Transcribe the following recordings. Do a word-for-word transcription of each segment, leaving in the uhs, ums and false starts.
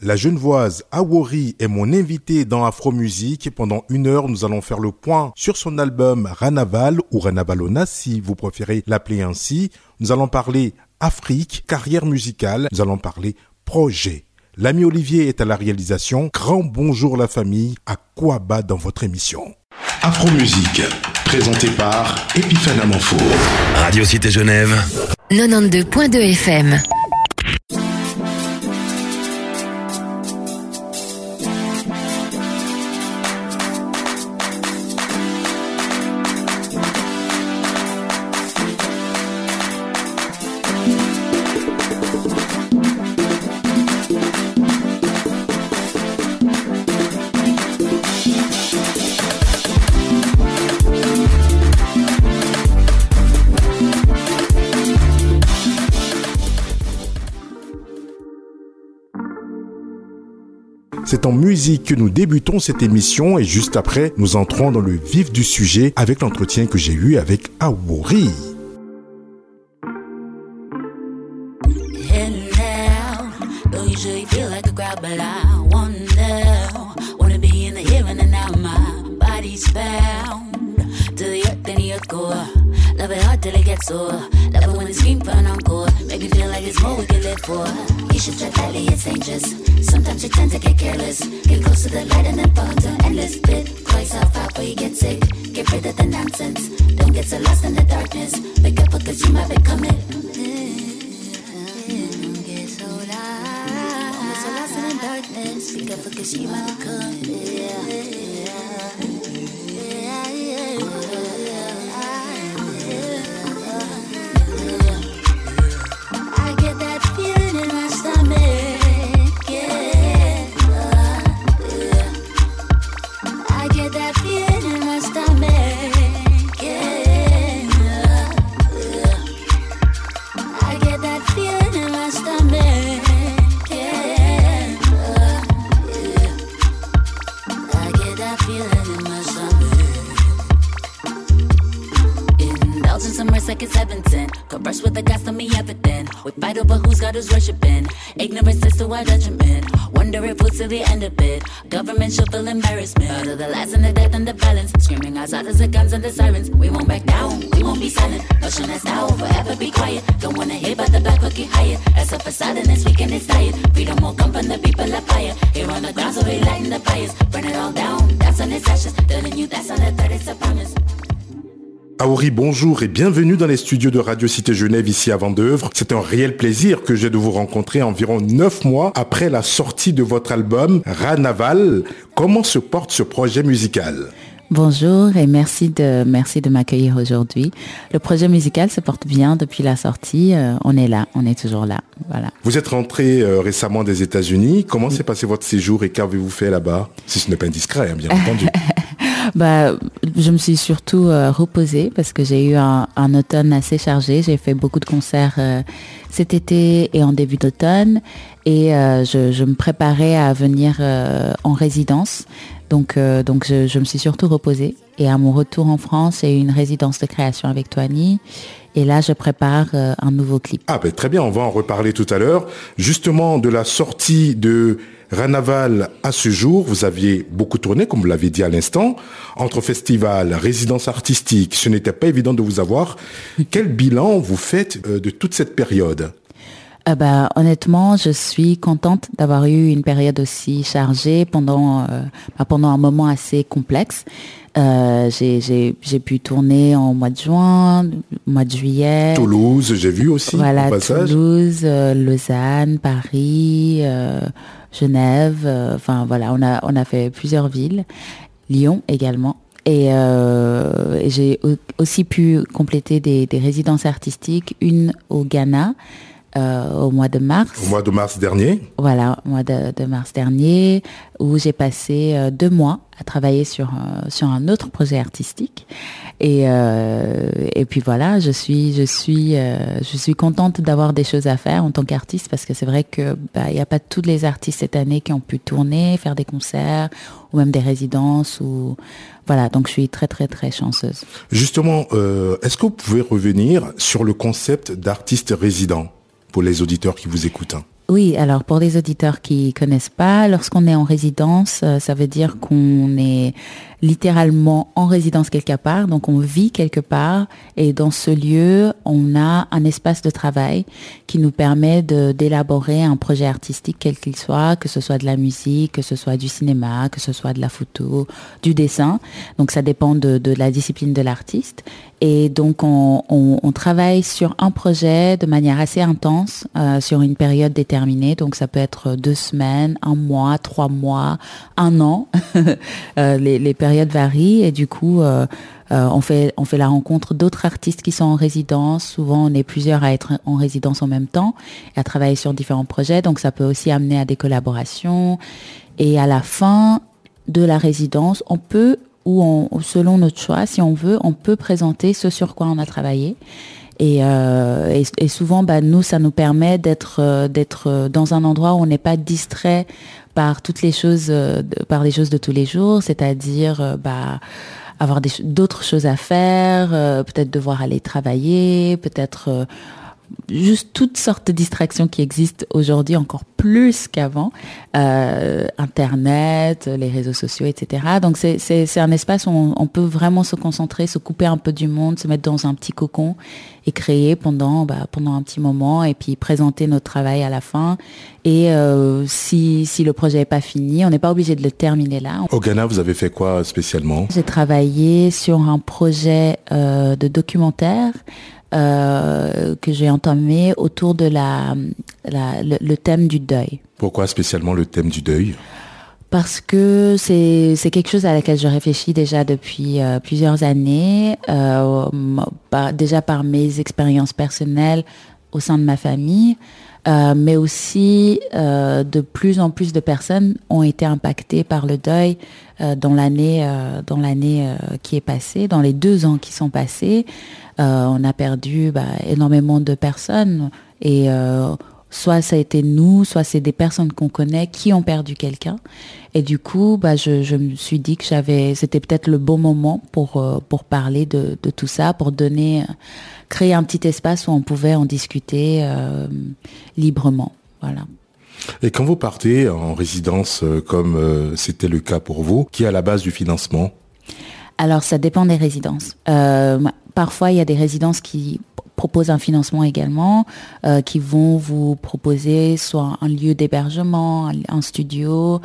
La Genevoise Awori est mon invitée dans Afro Musique. Pendant une heure, nous allons faire le point sur son album Ranaval ou Ranavalona si vous préférez l'appeler ainsi. Nous allons parler Afrique, carrière musicale. Nous allons parler projet. L'ami Olivier est à la réalisation. Grand bonjour la famille. À quoi bas dans votre émission? Afro Musique, présenté par Epiphane Amanfour. Radio Cité Genève. quatre-vingt-douze point deux F M. C'est en musique que nous débutons cette émission et juste après, nous entrons dans le vif du sujet avec l'entretien que j'ai eu avec Awori. Love it hard till it gets sore. Love it when they scream for an encore. Make me feel like it's more we can live for. You should tread lightly, it's dangerous. Sometimes you tend to get careless. Get close to the light and then fall into endless pit. Call yourself out before you get sick. Get rid of the nonsense. Don't get so lost in the darkness. Wake up because you might become it. Don't get so lost. Don't get so lost in the darkness. Pick up because you might become it. Yeah, yeah, yeah, yeah. With the gods to me everything. We fight over who's God is worshiping. Ignorance is to our detriment. Wonder if we'll see the end of it. Government should feel embarrassment. Out of the lies and the death and the violence. Screaming outside as the guns and the sirens. We won't back down, we won't be silent. Notion that's now, forever be quiet. Don't wanna hear about the back, get higher. As a facade in this weekend it's tired. Freedom will come from the people of fire. Here on the ground so we lighting the fires. Burn it all down, that's on its ashes. Telling you that's on the third, it's a promise. Awori, bonjour et bienvenue dans les studios de Radio Cité Genève ici à Vendeuvre. C'est un réel plaisir que j'ai de vous rencontrer environ neuf mois après la sortie de votre album Ranaval. Comment se porte ce projet musical ? Bonjour et merci de, merci de m'accueillir aujourd'hui. Le projet musical se porte bien depuis la sortie. Euh, on est là, on est toujours là. Voilà. Vous êtes rentré euh, récemment des États-Unis. Comment s'est passé votre séjour et qu'avez-vous fait là-bas ? Si ce n'est pas indiscret, hein, bien entendu. Bah, je me suis surtout euh, reposée parce que j'ai eu un, un automne assez chargé. J'ai fait beaucoup de concerts euh, cet été et en début d'automne et euh, je, je me préparais à venir euh, en résidence. Donc, euh, donc je, je me suis surtout reposée. Et à mon retour en France, j'ai eu une résidence de création avec Toigny. Et là, je prépare euh, un nouveau clip. Ah ben très bien, on va en reparler tout à l'heure. Justement, de la sortie de Ranaval à ce jour, vous aviez beaucoup tourné, comme vous l'avez dit à l'instant, entre festivals, résidences artistiques. Ce n'était pas évident de vous avoir. Quel bilan vous faites euh, de toute cette période ? Euh, bah, honnêtement, je suis contente d'avoir eu une période aussi chargée pendant, euh, bah, pendant un moment assez complexe. Euh, j'ai, j'ai, j'ai pu tourner en mois de juin, mois de juillet. Toulouse, j'ai vu aussi. Voilà, au passage. Toulouse, euh, Lausanne, Paris, euh, Genève. Euh, enfin voilà, on a on a fait plusieurs villes, Lyon également. Et euh, j'ai aussi pu compléter des, des résidences artistiques, une au Ghana. Euh, au mois de mars. Au mois de mars dernier. Voilà, au mois de, de mars dernier, où j'ai passé euh, deux mois à travailler sur euh, sur un autre projet artistique. Et euh, et puis voilà, je suis je suis euh, je suis contente d'avoir des choses à faire en tant qu'artiste parce que c'est vrai que bah il y a pas tous les artistes cette année qui ont pu tourner, faire des concerts ou même des résidences ou voilà, donc je suis très très très chanceuse. Justement, euh, est-ce que vous pouvez revenir sur le concept d'artiste résident pour les auditeurs qui vous écoutent? Oui, alors pour les auditeurs qui connaissent pas, lorsqu'on est en résidence, euh, ça veut dire qu'on est littéralement en résidence quelque part, donc on vit quelque part et dans ce lieu, on a un espace de travail qui nous permet de, d'élaborer un projet artistique quel qu'il soit, que ce soit de la musique, que ce soit du cinéma, que ce soit de la photo, du dessin. Donc ça dépend de, de la discipline de l'artiste. Et donc on, on, on travaille sur un projet de manière assez intense, euh, sur une période déterminée. Donc ça peut être deux semaines, un mois, trois mois, un an. euh, les, les périodes varient et du coup euh, euh, on fait on fait la rencontre d'autres artistes qui sont en résidence. Souvent on est plusieurs à être en résidence en même temps et à travailler sur différents projets. Donc ça peut aussi amener à des collaborations. Et à la fin de la résidence, on peut ou on, selon notre choix, si on veut, on peut présenter ce sur quoi on a travaillé. Et, euh, et, et souvent, bah, nous, ça nous permet d'être, euh, d'être dans un endroit où on n'est pas distrait par toutes les choses, euh, de, par les choses de tous les jours, c'est-à-dire euh, bah, avoir des, d'autres choses à faire, euh, peut-être devoir aller travailler, peut-être euh, juste toutes sortes de distractions qui existent aujourd'hui encore plus qu'avant, euh, Internet, les réseaux sociaux, et cetera. Donc c'est c'est c'est un espace où on, on peut vraiment se concentrer, se couper un peu du monde, se mettre dans un petit cocon et créer pendant bah, pendant un petit moment et puis présenter notre travail à la fin. Et euh, si si le projet est pas fini, on n'est pas obligé de le terminer là. Au Ghana, vous avez fait quoi spécialement? J'ai travaillé sur un projet euh, de documentaire. Euh, que j'ai entamé autour de la, la le, le thème du deuil. Pourquoi spécialement le thème du deuil? Parce que c'est c'est quelque chose à laquelle je réfléchis déjà depuis euh, plusieurs années, euh, par, déjà par mes expériences personnelles au sein de ma famille, euh, mais aussi euh, de plus en plus de personnes ont été impactées par le deuil euh, dans l'année euh, dans l'année euh, qui est passée, dans les deux ans qui sont passés. Euh, on a perdu bah, énormément de personnes et euh, soit ça a été nous, soit c'est des personnes qu'on connaît qui ont perdu quelqu'un. Et du coup, bah, je, je me suis dit que j'avais, c'était peut-être le bon moment pour euh, pour parler de, de tout ça, pour donner, créer un petit espace où on pouvait en discuter euh, librement. Voilà. Et quand vous partez en résidence, euh, comme euh, c'était le cas pour vous, qui est à la base du financement? Alors, ça dépend des résidences. Euh, parfois, il y a des résidences qui proposent un financement également, euh, qui vont vous proposer soit un lieu d'hébergement, un, un studio,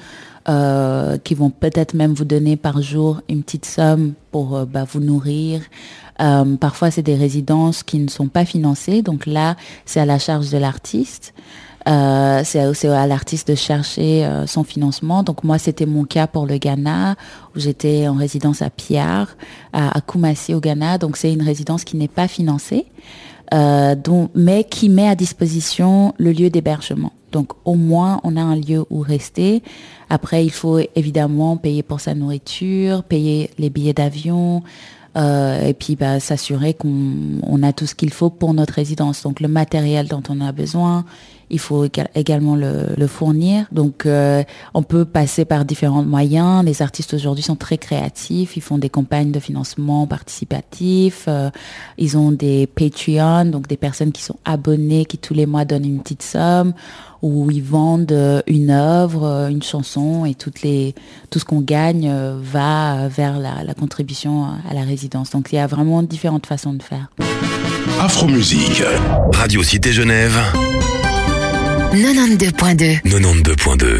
euh, qui vont peut-être même vous donner par jour une petite somme pour euh, bah, vous nourrir. Euh, parfois, c'est des résidences qui ne sont pas financées, donc là, c'est à la charge de l'artiste. Euh, c'est, c'est à l'artiste de chercher euh, son financement. Donc moi, c'était mon cas pour le Ghana, où j'étais en résidence à Piar, à, à Kumasi au Ghana. Donc c'est une résidence qui n'est pas financée, euh, donc, mais qui met à disposition le lieu d'hébergement. Donc au moins, on a un lieu où rester. Après, il faut évidemment payer pour sa nourriture, payer les billets d'avion, Euh, et puis bah, s'assurer qu'on on a tout ce qu'il faut pour notre résidence. Donc le matériel dont on a besoin, il faut également le, le fournir. Donc euh, on peut passer par différents moyens. Les artistes aujourd'hui sont très créatifs, ils font des campagnes de financement participatif, euh, ils ont des Patreon, donc des personnes qui sont abonnées, qui tous les mois donnent une petite somme, où ils vendent une œuvre, une chanson, et toutes les, tout ce qu'on gagne va vers la, la contribution à la résidence. Donc il y a vraiment différentes façons de faire. Afro-musique, Radio Cité Genève, quatre-vingt-douze point deux. quatre-vingt-douze point deux.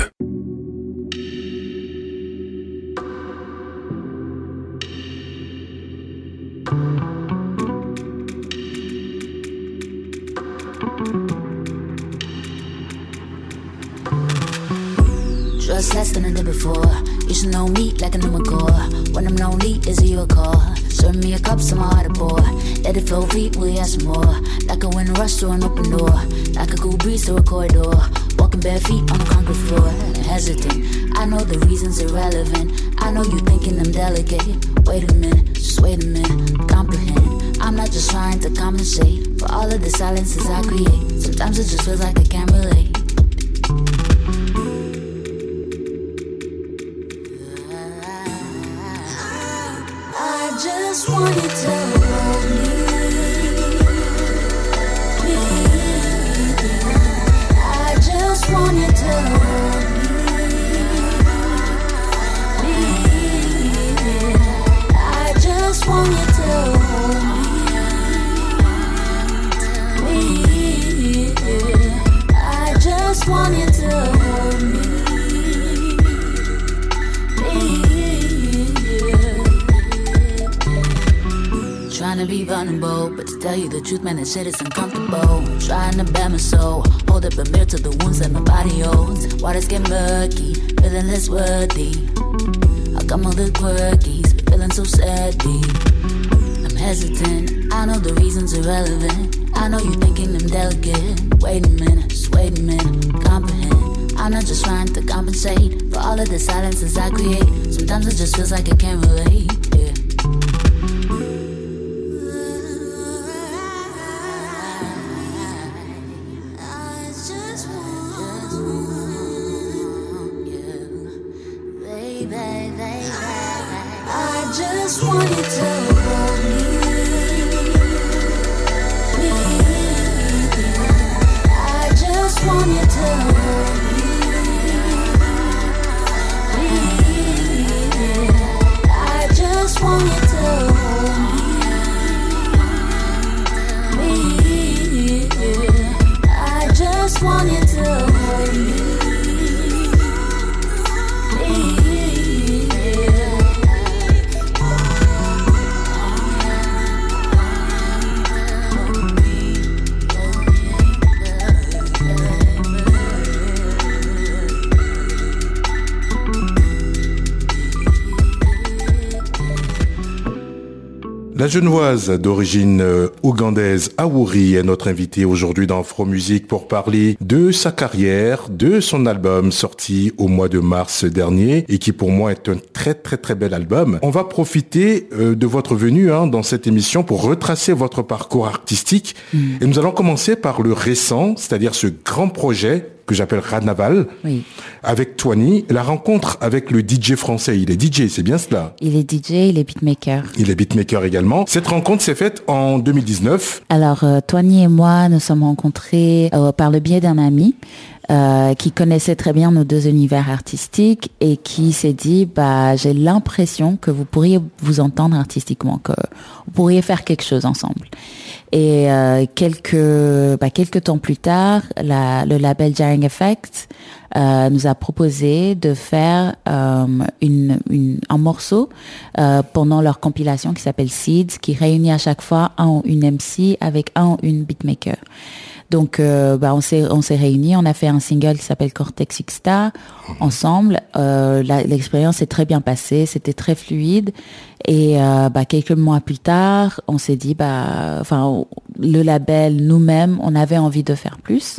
Just less than I did before. You should know me like I know my core. When I'm lonely, is you a call? Serve me a cup, some hard to pour. Let it flow free, we have some more. Like a wind rush through an open door. Like a cool breeze through a corridor. Walking bare feet on the concrete floor. Hesitant, I know the reason's irrelevant. I know you thinking I'm delicate. Wait a minute, just wait a minute. Comprehend, I'm not just trying to compensate for all of the silences I create. Sometimes it just feels like I can't relate. Just want you to hold me, me. I just wanna be vulnerable, but to tell you the truth, man, that shit is uncomfortable. Trying to bear my soul, hold up a mirror to the wounds that my body holds. Waters get murky, feeling less worthy. How come all the quirkies, feeling so sadly? I'm hesitant, I know the reasons irrelevant. I know you thinking I'm delicate. Wait a minute, just wait a minute, comprehend. I'm not just trying to compensate for all of the silences I create. Sometimes it just feels like I can't relate, yeah. Just want you to hold me. I just want you to hold me. I just want you to hold me. I just want you to hold me. La Genevoise d'origine ougandaise Awori est notre invitée aujourd'hui dans Afro Musique pour parler de sa carrière, de son album sorti au mois de mars dernier et qui pour moi est un très très très bel album. On va profiter euh, de votre venue hein, dans cette émission pour retracer votre parcours artistique mmh. et nous allons commencer par le récent, c'est-à-dire ce grand projet que j'appelle Ranaval, oui. avec Twani, la rencontre avec le D J français. Il est D J, c'est bien cela? Il est D J, il est beatmaker. Il est beatmaker également. Cette rencontre s'est faite en deux mille dix-neuf. Alors, euh, Twani et moi nous sommes rencontrés euh, par le biais d'un ami euh, qui connaissait très bien nos deux univers artistiques et qui s'est dit, bah, j'ai l'impression que vous pourriez vous entendre artistiquement, que vous pourriez faire quelque chose ensemble. Et euh, quelques bah, quelques temps plus tard, la, le label Jarring Effect euh, nous a proposé de faire euh, une, une un morceau euh, pendant leur compilation qui s'appelle Seeds, qui réunit à chaque fois un ou une M C avec un ou une beatmaker. Donc, euh, bah, on s'est on s'est réunis, on a fait un single qui s'appelle Cortex Xta ensemble. Euh, la, l'expérience s'est très bien passée, c'était très fluide. Et euh, bah, quelques mois plus tard, on s'est dit, bah, enfin, le label, nous-mêmes, on avait envie de faire plus.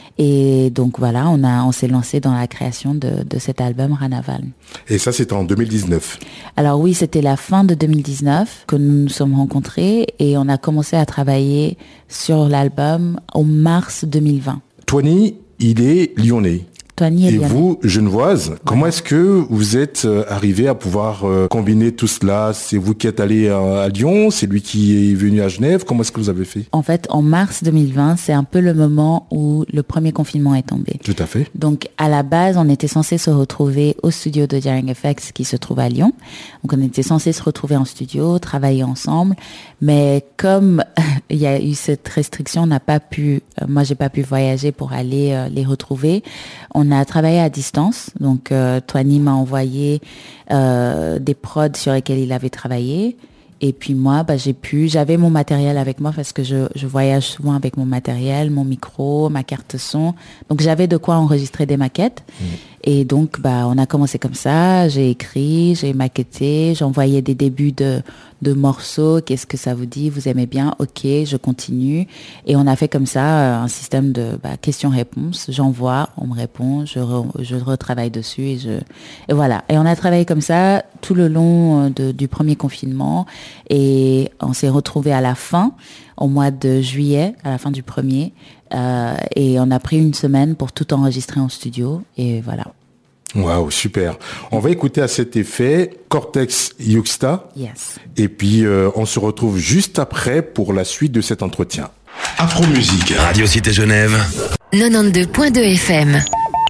Et donc voilà, on a, on s'est lancé dans la création de, de cet album Ranaval. Et ça, c'était en deux mille dix-neuf. Alors oui, c'était la fin de deux mille dix-neuf que nous nous sommes rencontrés et on a commencé à travailler sur l'album en mars deux mille vingt. Twani, il est lyonnais. Twani est Et lyonnais. vous, genevoise, comment est-ce que vous êtes arrivé à pouvoir combiner tout cela? C'est vous qui êtes allé à Lyon? C'est lui qui est venu à Genève? Comment est-ce que vous avez fait? En fait, en mars deux mille vingt, c'est un peu le moment où le premier confinement est tombé. Tout à fait. Donc, à la base, on était censé se retrouver au studio de Jarring Effects qui se trouve à Lyon. Donc, on était censé se retrouver en studio, travailler ensemble. Mais comme il y a eu cette restriction, on n'a pas pu, euh, moi, j'ai pas pu voyager pour aller euh, les retrouver. On a travaillé à distance. Donc, euh, Twani m'a envoyé euh, des prods sur lesquels il avait travaillé. Et puis moi, bah, j'ai pu, j'avais mon matériel avec moi parce que je, je voyage souvent avec mon matériel, mon micro, ma carte son. Donc j'avais de quoi enregistrer des maquettes. Mmh. Et donc, bah, on a commencé comme ça. J'ai écrit, j'ai maquetté, j'envoyais des débuts de, de morceaux. Qu'est-ce que ça vous dit? Vous aimez bien? Ok, je continue. Et on a fait comme ça un système de bah, questions-réponses. J'envoie, on me répond, je, re, je retravaille dessus et je, et voilà. Et on a travaillé comme ça tout le long de, du premier confinement. Et on s'est retrouvés à la fin, au mois de juillet, à la fin du premier. Euh, et on a pris une semaine pour tout enregistrer en studio. Et voilà. Waouh, super. On va écouter à cet effet Cortex Xta. Yes. Et puis, euh, on se retrouve juste après pour la suite de cet entretien. Afro Musique. Radio Cité Genève. quatre-vingt-douze point deux F M.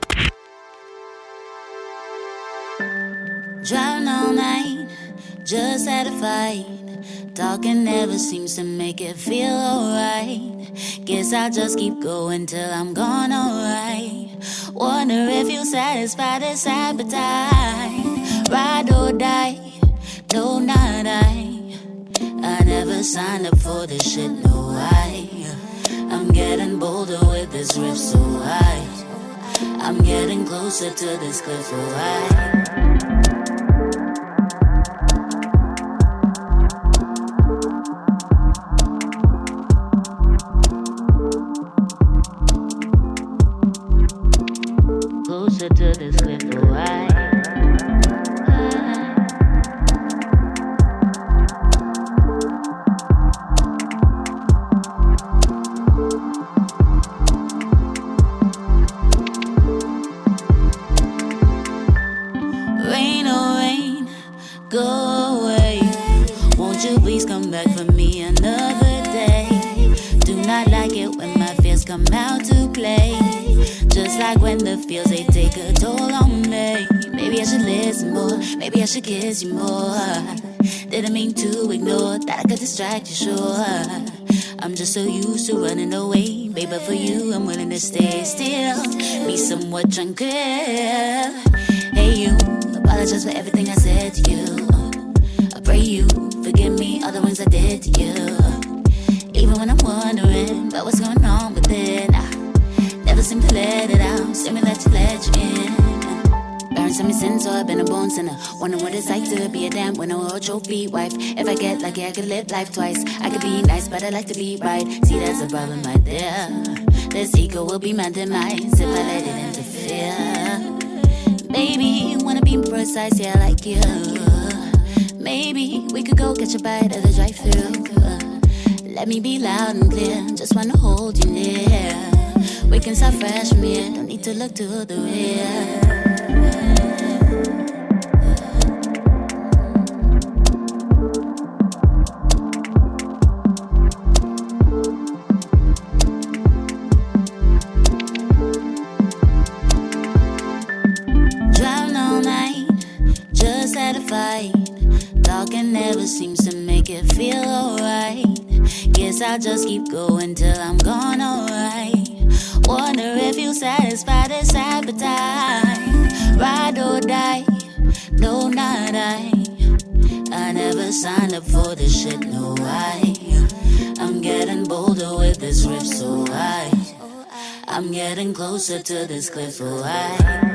Driving all night, just had a fight. Talking never seems to make it feel alright. Guess I'll just keep going till I'm gone, alright. Wonder if you satisfy this appetite. Ride or die, no, not I. I never signed up for this shit, no I. I'm getting bolder with this riff so high. I'm getting closer to this cliff so high. Closer to this cliff so high. Rain, oh rain, go away. Won't you please come back for me another day? Do not like it when my fears come out to play. Just like when the feels, they take a toll on me. Maybe I should listen more, maybe I should kiss you more. Didn't mean to ignore that I could distract you, sure. I'm just so used to running away, baby, but for you I'm willing to stay still. Be somewhat tranquil. Hey you, apologize for everything I said to you. I pray you forgive me all the things I did to you. Even when I'm wondering about what's going on within, I never seem to let it out. Seem me let you let you in. Parents sent me sin, so I've been a born sinner. Wondering what it's like to be a damn winner or a trophy wife. If I get lucky, I could live life twice. I could be nice, but I like to be right. See, that's a problem right there. This ego will be my demise if I let it interfere. Baby, wanna be precise, yeah, like you. Maybe we could go catch a bite at the drive-thru. Let me be loud and clear, just wanna hold you near. We can start fresh from here, don't need to look to the rear. Talking never seems to make it feel alright. Guess I'll just keep going till I'm gone, alright. Wonder if you satisfy this appetite. Ride or die, no, not I. I never signed up for this shit, no I. I'm getting bolder with this riff so high. I'm getting closer to this cliff so high.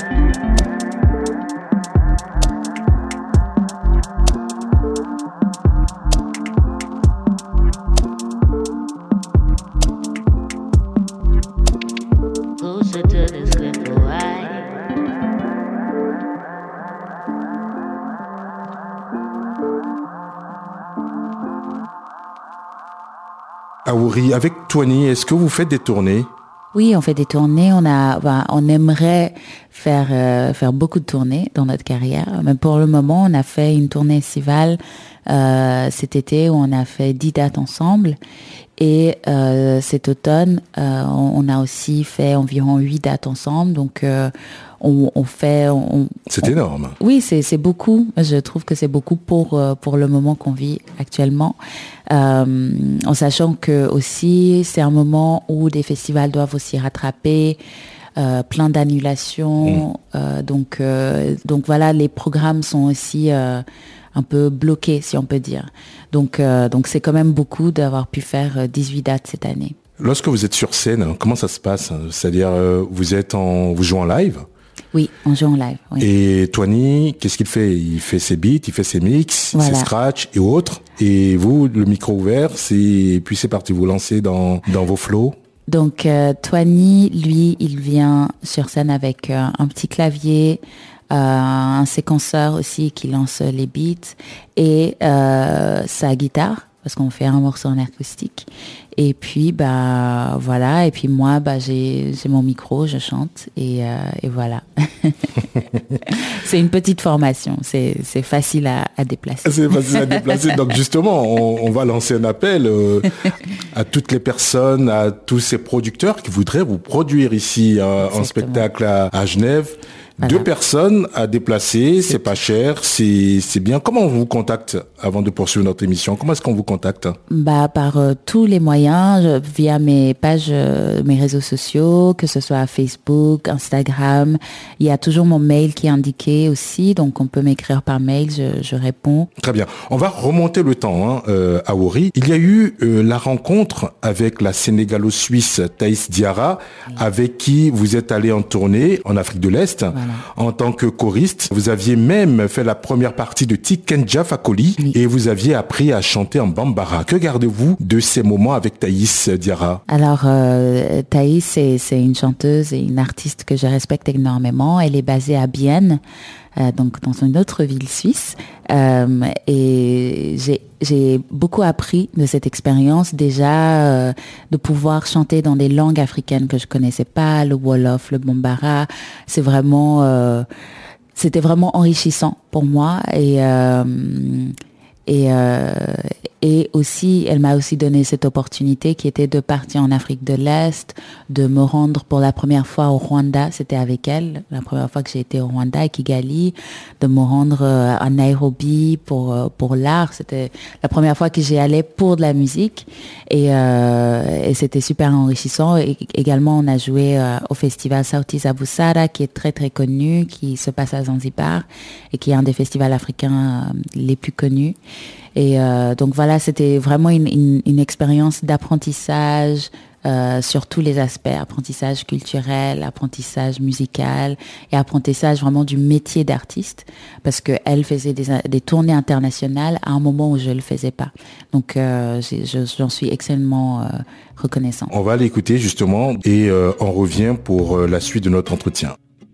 Aouri, avec Twani, est-ce que vous faites des tournées? Oui, on fait des tournées. On a, bah, on aimerait faire euh, faire beaucoup de tournées dans notre carrière. Mais pour le moment, on a fait une tournée estivale euh, cet été où on a fait dix dates ensemble. Et euh, cet automne, euh, on, on a aussi fait environ huit dates ensemble. Donc euh, on, on fait. On, c'est on, énorme. Oui, c'est c'est beaucoup. Je trouve que c'est beaucoup pour euh, pour le moment qu'on vit actuellement. Euh, en sachant que aussi c'est un moment où des festivals doivent aussi rattraper. Euh, plein d'annulations. Mmh. Euh, donc euh, donc voilà, les programmes sont aussi euh, un peu bloqués, si on peut dire. Donc, euh, donc c'est quand même beaucoup d'avoir pu faire dix-huit dates cette année. Lorsque vous êtes sur scène, comment ça se passe? C'est-à-dire, euh, vous êtes en, vous jouez en live? Oui, on joue en live. Oui. Et Twani, qu'est-ce qu'il fait? Il fait ses beats, il fait ses mix, voilà. ses scratchs et autres. Et vous, le micro ouvert, c'est, et puis c'est parti, vous lancez dans, dans vos flows. Donc, euh, Twani, lui, il vient sur scène avec euh, un petit clavier, Euh, un séquenceur aussi qui lance les beats et euh, sa guitare parce qu'on fait un morceau en acoustique et puis bah voilà et puis moi bah j'ai j'ai mon micro, je chante et euh, et voilà. C'est une petite formation, c'est c'est facile à, à déplacer. C'est facile à déplacer. Donc justement, on, on va lancer un appel euh, à toutes les personnes, à tous ces producteurs qui voudraient vous produire ici euh, en spectacle à, à Genève. Voilà. Deux personnes à déplacer, c'est, c'est pas cher, c'est, c'est bien. Comment on vous contacte avant de poursuivre notre émission? Comment est-ce qu'on vous contacte? Bah, par euh, tous les moyens, je, via mes pages, euh, mes réseaux sociaux, que ce soit Facebook, Instagram. Il y a toujours mon mail qui est indiqué aussi, donc on peut m'écrire par mail, je, je réponds. Très bien. On va remonter le temps, hein, euh, Awori. Il y a eu euh, la rencontre avec la Sénégalo-Suisse Thaïs Diarra, oui. avec qui vous êtes allé en tournée en Afrique de l'Est, voilà. en tant que choriste. Vous aviez même fait la première partie de Tikenja Fakoli oui. et vous aviez appris à chanter en Bambara. Que gardez-vous de ces moments avec Thaïs Diarra? Alors, euh, Thaïs, c'est, c'est une chanteuse et une artiste que je respecte énormément. Elle est basée à Bienne. Euh, donc dans une autre ville suisse, euh, et j'ai j'ai beaucoup appris de cette expérience déjà, euh, de pouvoir chanter dans des langues africaines que je connaissais pas, le Wolof, le Bambara. C'est vraiment euh, c'était vraiment enrichissant pour moi, et euh, et euh, et aussi elle m'a aussi donné cette opportunité qui était de partir en Afrique de l'Est, de me rendre pour la première fois au Rwanda, c'était avec elle la première fois que j'ai été au Rwanda, à Kigali, de me rendre à Nairobi pour pour l'art, c'était la première fois que j'y allais pour de la musique, et euh, et c'était super enrichissant. Et également on a joué euh, au festival Sauti za Busara, qui est très très connu, qui se passe à Zanzibar et qui est un des festivals africains euh, les plus connus. Et euh, donc voilà, c'était vraiment une, une, une expérience d'apprentissage euh, sur tous les aspects, apprentissage culturel, apprentissage musical et apprentissage vraiment du métier d'artiste, parce que elle faisait des, des tournées internationales à un moment où je le faisais pas. Donc euh, je, j'en suis extrêmement euh, reconnaissant. On va l'écouter justement et euh, on revient pour euh, la suite de notre entretien.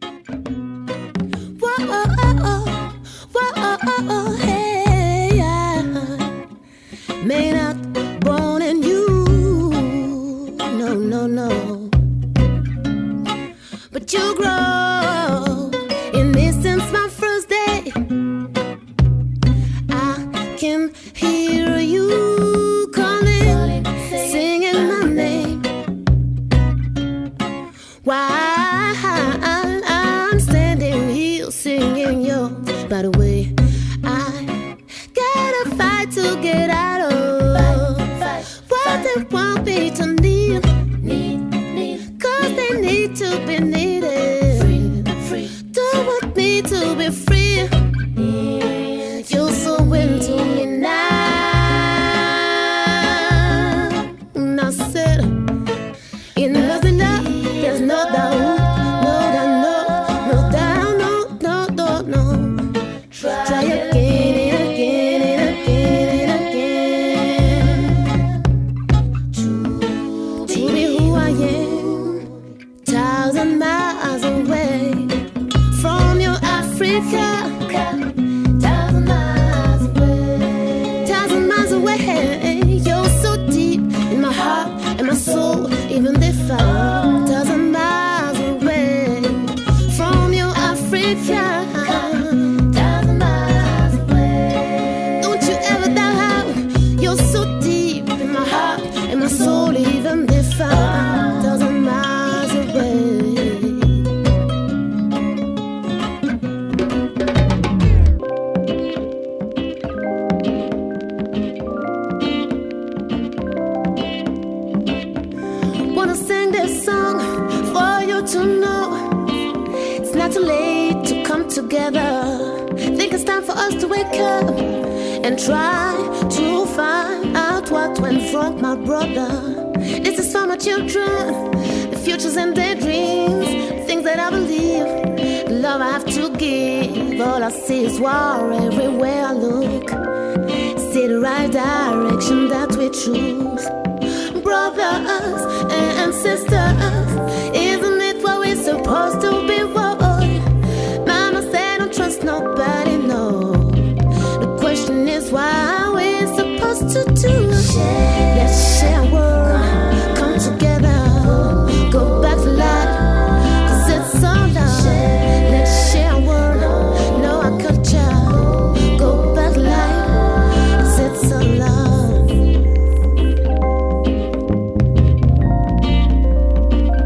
May not born in you, no, no, no. But you grow in me since my first day. I can hear you calling, singing my name. While I'm standing here singing yours. By the way, I gotta fight to get out. They want me to need, need, need, cause they need to be needed. Free, free. Don't want me to be free. Need you're so into me now. And I said, in love and love, there's no doubt, no doubt, no, no doubt, no, no, no, no. Try, Try again and again and again. Thousand miles away, thousand miles away. You're so deep in my heart and my soul, even if I'm thousand miles away from your Africa. Thousand miles away. Don't you ever doubt, you're so deep in my heart and my soul, even if I'm thousand miles away. To know it's not too late to come together. Think it's time for us to wake up and try to find out what went wrong, my brother. This is for my children, the futures and their dreams, the things that I believe, the love I have to give. All I see is war everywhere I look. See the right direction that we choose. Brothers and sisters, isn't it what we're supposed to be? Boy, Mama said don't trust nobody, no. The question is why we're supposed to do. Let's share a world, come together, go back to life, cause it's all love. Let's share a world, know our culture, go back to life, cause it's all love.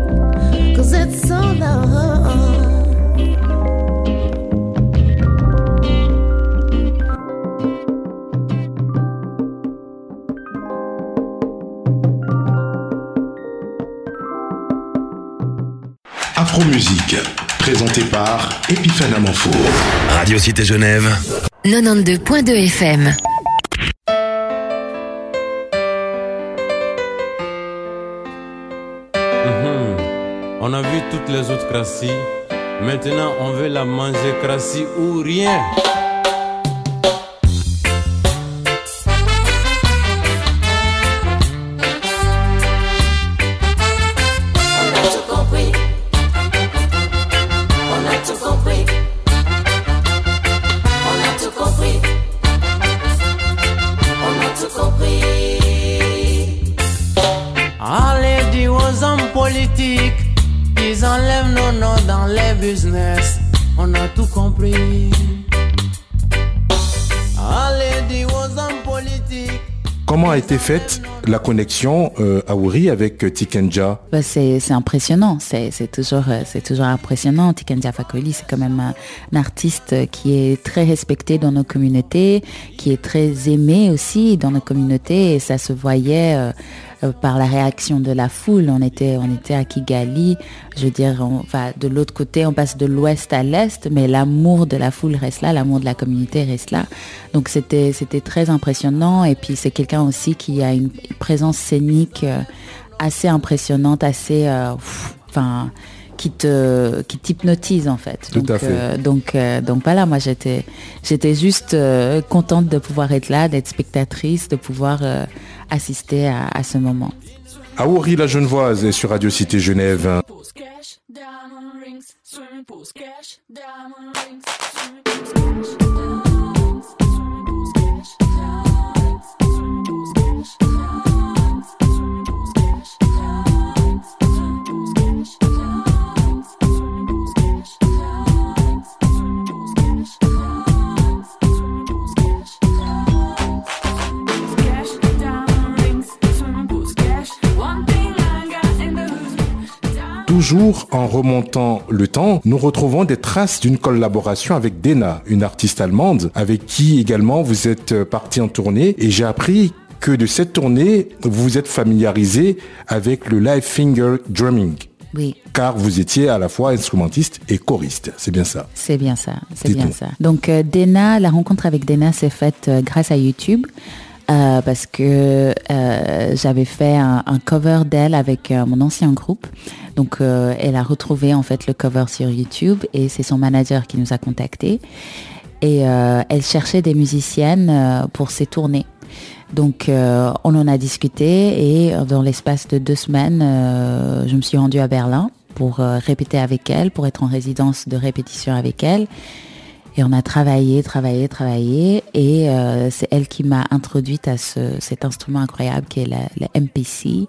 par Epiphane Amanfour. Radio Cité Genève. quatre-vingt-douze point deux F M. Mm-hmm. On a vu toutes les autres crassis. Maintenant, on veut la manger crassis ou rien. Ils enlèvent nos noms dans les business. On a tout compris. Allez, dis aux hommes politiques. Comment a été faite la connexion euh, Aouri avec Tikenja? Bah c'est, c'est impressionnant, c'est, c'est, toujours, c'est toujours impressionnant. Tikenja Fakoly, c'est quand même un, un artiste qui est très respecté dans nos communautés, qui est très aimé aussi dans nos communautés, et ça se voyait euh, par la réaction de la foule. On était, on était à Kigali, je veux dire, on, enfin, de l'autre côté, on passe de l'ouest à l'est, mais l'amour de la foule reste là, l'amour de la communauté reste là. Donc c'était, c'était très impressionnant, et puis c'est quelqu'un aussi qui a une présence scénique assez impressionnante, assez, euh, pff, enfin, qui te, qui t'hypnotise en fait. Tout donc, à fait. Euh, donc, euh, donc voilà, moi j'étais, j'étais juste euh, contente de pouvoir être là, d'être spectatrice, de pouvoir euh, assister à, à ce moment. Aouri la Genevoise est sur Radio Cité Genève. Toujours en remontant le temps, nous retrouvons des traces d'une collaboration avec Dena, une artiste allemande, avec qui également vous êtes parti en tournée. Et j'ai appris que de cette tournée, vous vous êtes familiarisé avec le live finger drumming. Oui. Car vous étiez à la fois instrumentiste et choriste, c'est bien ça? C'est bien ça, c'est Dites-moi. bien ça. Donc euh, Dena, la rencontre avec Dena s'est faite euh, grâce à YouTube. Euh, parce que euh, j'avais fait un, un cover d'elle avec euh, mon ancien groupe. Donc euh, elle a retrouvé en fait le cover sur YouTube et c'est son manager qui nous a contactés. Et euh, elle cherchait des musiciennes euh, pour ses tournées. Donc euh, on en a discuté et dans l'espace de deux semaines, euh, je me suis rendue à Berlin pour euh, répéter avec elle, pour être en résidence de répétition avec elle. Et on a travaillé, travaillé, travaillé, et euh, c'est elle qui m'a introduite à ce, cet instrument incroyable qui est la, la M P C,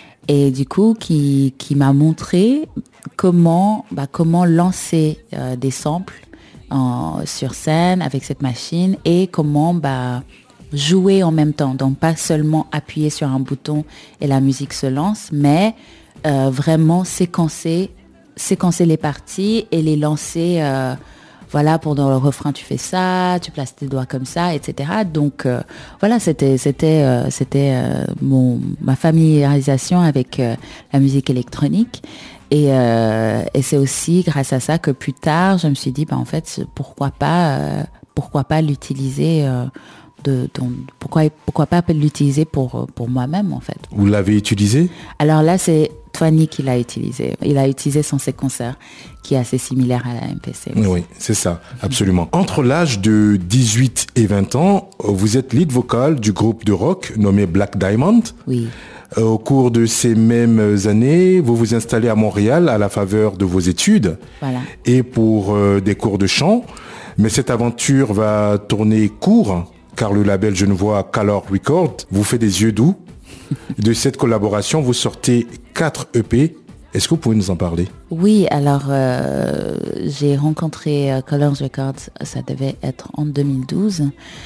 et du coup qui, qui m'a montré comment, bah, comment lancer euh, des samples en, sur scène avec cette machine, et comment bah, jouer en même temps, donc pas seulement appuyer sur un bouton et la musique se lance, mais euh, vraiment séquencer, séquencer les parties et les lancer. Euh, Voilà, pour dans le refrain, tu fais ça, tu places tes doigts comme ça, et cetera. Donc euh, voilà, c'était c'était euh, c'était euh, mon ma familiarisation avec euh, la musique électronique. Et, euh, et c'est aussi grâce à ça que plus tard, je me suis dit, bah en fait, pourquoi pas euh, pourquoi pas l'utiliser. Euh, De, de, pourquoi, pourquoi pas l'utiliser pour, pour moi-même en fait. Vous l'avez utilisé? Alors là c'est Twani qui l'a utilisé. Il a utilisé son séquenceur qui est assez similaire à la M P C aussi. Oui, c'est ça, absolument. Entre l'âge de dix-huit et vingt ans, vous êtes lead vocal du groupe de rock nommé Black Diamond. Oui. Au cours de ces mêmes années, vous vous installez à Montréal à la faveur de vos études. Voilà. Et pour euh, des cours de chant. Mais cette aventure va tourner court, car le label genevois Calor Records vous fait des yeux doux. De cette collaboration, vous sortez quatre E P. Est-ce que vous pouvez nous en parler? Oui, alors euh, j'ai rencontré euh, Calor Records, ça devait être en deux mille douze.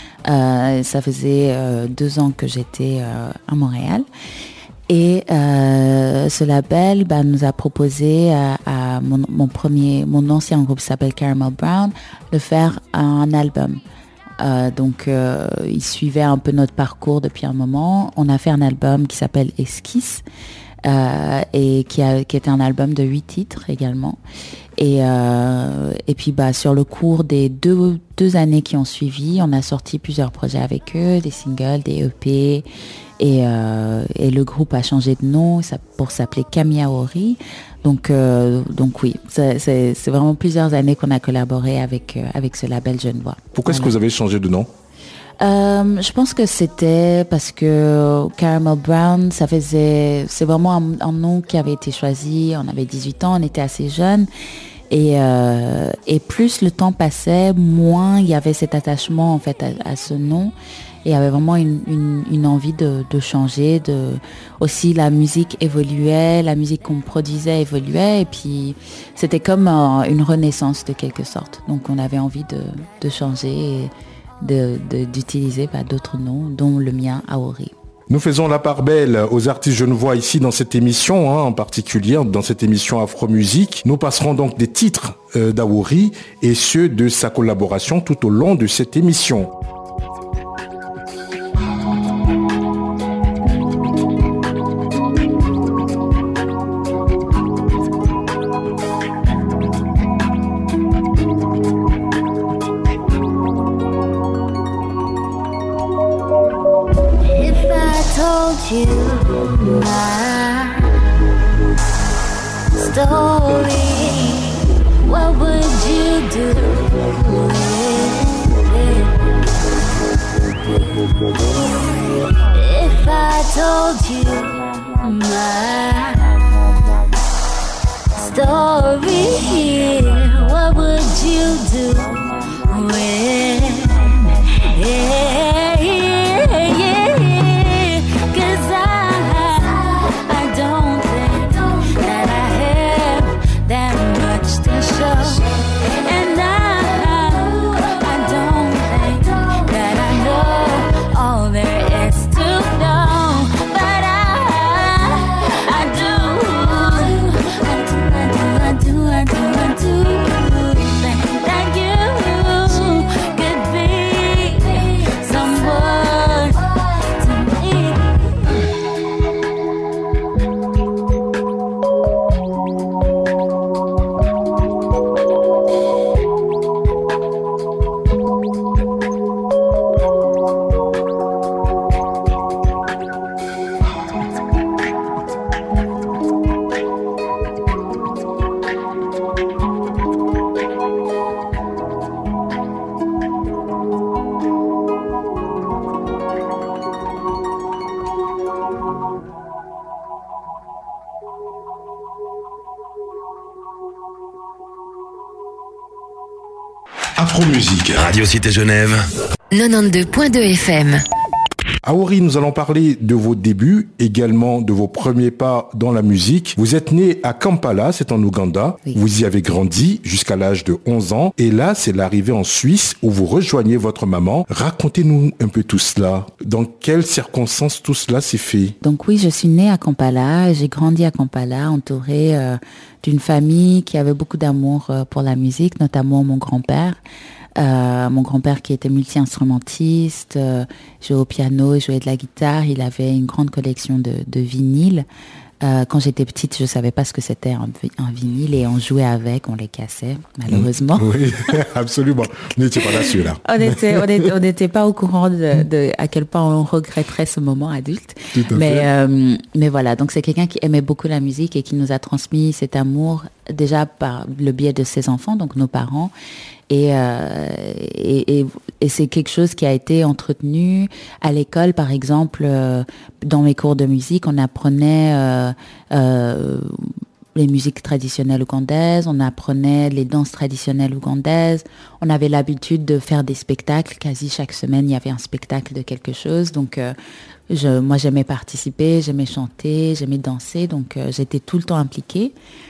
Euh, ça faisait euh, deux ans que j'étais euh, à Montréal. Et euh, ce label bah, nous a proposé à, à mon, mon premier, mon ancien groupe qui s'appelle Caramel Brown, de faire un album. Euh, donc euh, ils suivaient un peu notre parcours depuis un moment. On a fait un album qui s'appelle Esquisse, euh, et qui, a, qui était un album de huit titres également. Et, euh, et puis bah, sur le cours des deux, deux années qui ont suivi, on a sorti plusieurs projets avec eux, des singles, des E P. Et, euh, et le groupe a changé de nom ça, pour s'appeler Kamiaori. Donc, euh, donc oui, c'est, c'est, c'est vraiment plusieurs années qu'on a collaboré avec, euh, avec ce label Genevois. Pourquoi voilà. Est-ce que vous avez changé de nom ? Euh, je pense que c'était parce que Caramel Brown, ça faisait, c'est vraiment un, un nom qui avait été choisi. On avait dix-huit ans, on était assez jeunes. Et, euh, et plus le temps passait, moins il y avait cet attachement en fait à, à ce nom. Et il y avait vraiment une, une, une envie de, de changer. De... Aussi, la musique évoluait, la musique qu'on produisait évoluait. Et puis, c'était comme euh, une renaissance de quelque sorte. Donc, on avait envie de, de changer et de, de, d'utiliser bah, d'autres noms, dont le mien, Aori. Nous faisons la part belle aux artistes genevois ici dans cette émission, hein, en particulier dans cette émission Afro-Musique. Nous passerons donc des titres euh, d'Aori et ceux de sa collaboration tout au long de cette émission. You my story, what would you do if I told you my story? What would you do when yeah, yeah, yeah. And I, I don't think that I know all there is to know, but I, I do, I do, I do, I do, I do, I do think that you could be someone to me. Afro-Musique. Radio Cité Genève. quatre-vingt-douze virgule deux F M. Aori, nous allons parler de vos débuts, également de vos premiers pas dans la musique. Vous êtes né à Kampala, c'est en Ouganda. Oui. Vous y avez grandi jusqu'à l'âge de onze ans. Et là, c'est l'arrivée en Suisse où vous rejoignez votre maman. Racontez-nous un peu tout cela. Dans quelles circonstances tout cela s'est fait? Donc oui, je suis née à Kampala. J'ai grandi à Kampala, entourée euh, d'une famille qui avait beaucoup d'amour euh, pour la musique, notamment mon grand-père. Euh, mon grand-père qui était multi-instrumentiste, euh, jouait au piano, jouait de la guitare. Il avait une grande collection de, de vinyles. Euh, quand j'étais petite, je savais pas ce que c'était un, un vinyle et on jouait avec, on les cassait, malheureusement. Oui, absolument. Vous n'étiez pas là-dessus, là. on était, on était, on n'était pas au courant de, de à quel point on regretterait ce moment adulte. Tout à mais, fait. Euh, mais voilà, donc c'est quelqu'un qui aimait beaucoup la musique et qui nous a transmis cet amour déjà par le biais de ses enfants, donc nos parents. Et, euh, et, et, et c'est quelque chose qui a été entretenu à l'école, par exemple, euh, dans mes cours de musique, on apprenait euh, euh, les musiques traditionnelles ougandaises, on apprenait les danses traditionnelles ougandaises, on avait l'habitude de faire des spectacles, quasi chaque semaine il y avait un spectacle de quelque chose, donc euh, je, moi j'aimais participer, j'aimais chanter, j'aimais danser, donc euh, j'étais tout le temps impliquée.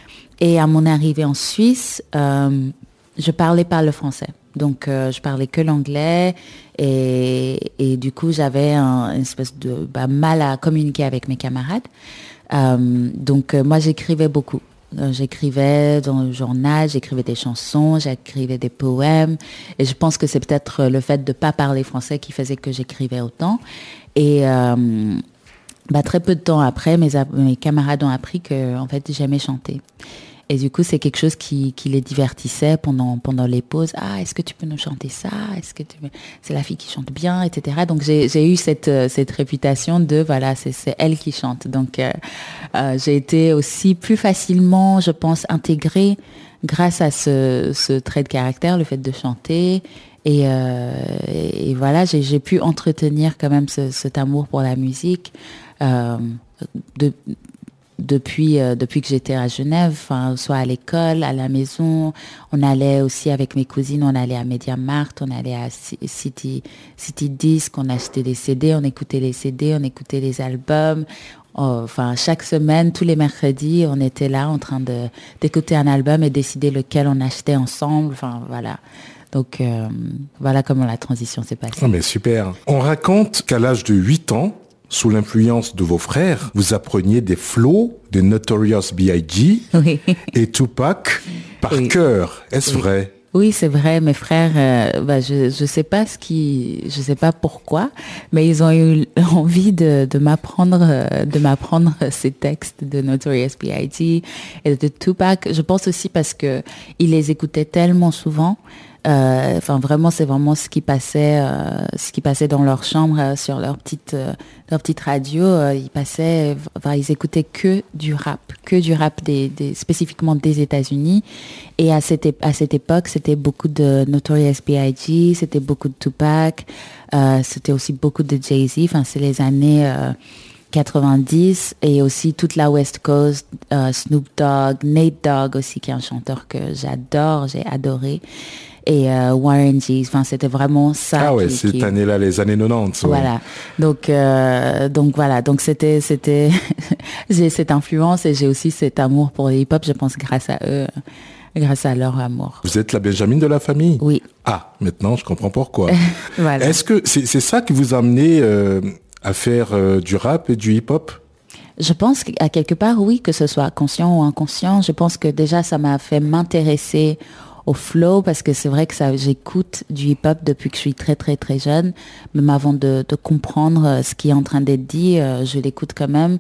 Et à mon arrivée en Suisse, euh, je parlais pas le français, donc euh, je parlais que l'anglais et, et du coup j'avais un, une espèce de bah, mal à communiquer avec mes camarades. Euh, donc euh, moi j'écrivais beaucoup. Euh, j'écrivais dans le journal, j'écrivais des chansons, j'écrivais des poèmes et je pense que c'est peut-être le fait de pas parler français qui faisait que j'écrivais autant. Et euh, bah, très peu de temps après, mes, mes camarades ont appris que en fait, j'aimais chanter. Et du coup, c'est quelque chose qui, qui les divertissait pendant, pendant les pauses. Ah, est-ce que tu peux nous chanter ça? Est-ce que tu... c'est la fille qui chante bien, et cetera. Donc, j'ai, j'ai eu cette, cette réputation de, voilà, c'est, c'est elle qui chante. Donc, euh, euh, j'ai été aussi plus facilement, je pense, intégrée grâce à ce, ce trait de caractère, le fait de chanter. Et, euh, et voilà, j'ai, j'ai pu entretenir quand même ce, cet amour pour la musique. Euh, de, Depuis, euh, depuis que j'étais à Genève, enfin, soit à l'école, à la maison, on allait aussi avec mes cousines, on allait à MediaMarkt, on allait à City, City Disc, on achetait des C D, on écoutait les C D, on écoutait les albums. Oh, enfin, chaque semaine, tous les mercredis, on était là en train de, d'écouter un album et décider lequel on achetait ensemble. Enfin, voilà. Donc, euh, voilà comment la transition s'est passée. Ah, mais super. On raconte qu'à l'âge de huit ans, sous l'influence de vos frères, vous appreniez des flows de Notorious B I G oui. et Tupac par oui. cœur. Est-ce oui. vrai? Oui, c'est vrai. Mes frères, euh, bah, je je sais pas ce qui, je sais pas pourquoi, mais ils ont eu envie de de m'apprendre euh, de m'apprendre ces textes de Notorious B I G et de Tupac. Je pense aussi parce que ils les écoutaient tellement souvent. Euh, enfin, vraiment, c'est vraiment ce qui passait, euh, ce qui passait dans leur chambre, euh, sur leur petite, euh, leur petite radio. Euh, ils passaient, enfin, ils écoutaient que du rap, que du rap des, des spécifiquement des États-Unis. Et à cette, à cette époque, c'était beaucoup de Notorious B I G, c'était beaucoup de Tupac, euh, c'était aussi beaucoup de Jay-Z. Enfin, c'est les années euh, quatre-vingt-dix et aussi toute la West Coast, euh, Snoop Dogg, Nate Dogg aussi, qui est un chanteur que j'adore, j'ai adoré. Et euh, Warren G, enfin c'était vraiment ça. Ah ouais, qui, cette qui... année-là, les années quatre-vingt-dix. Voilà. Ouais. Donc euh, donc voilà, donc c'était c'était j'ai cette influence et j'ai aussi cet amour pour le hip-hop, je pense grâce à eux, grâce à leur amour. Vous êtes la Benjamine de la famille? Oui. Ah, maintenant je comprends pourquoi. Voilà. Est-ce que c'est c'est ça qui vous a amené euh, à faire euh, du rap et du hip-hop? Je pense qu'à quelque part oui, que ce soit conscient ou inconscient, je pense que déjà ça m'a fait m'intéresser au flow, parce que c'est vrai que ça, j'écoute du hip-hop depuis que je suis très très très jeune, même avant de, de comprendre ce qui est en train d'être dit, euh, je l'écoute quand même.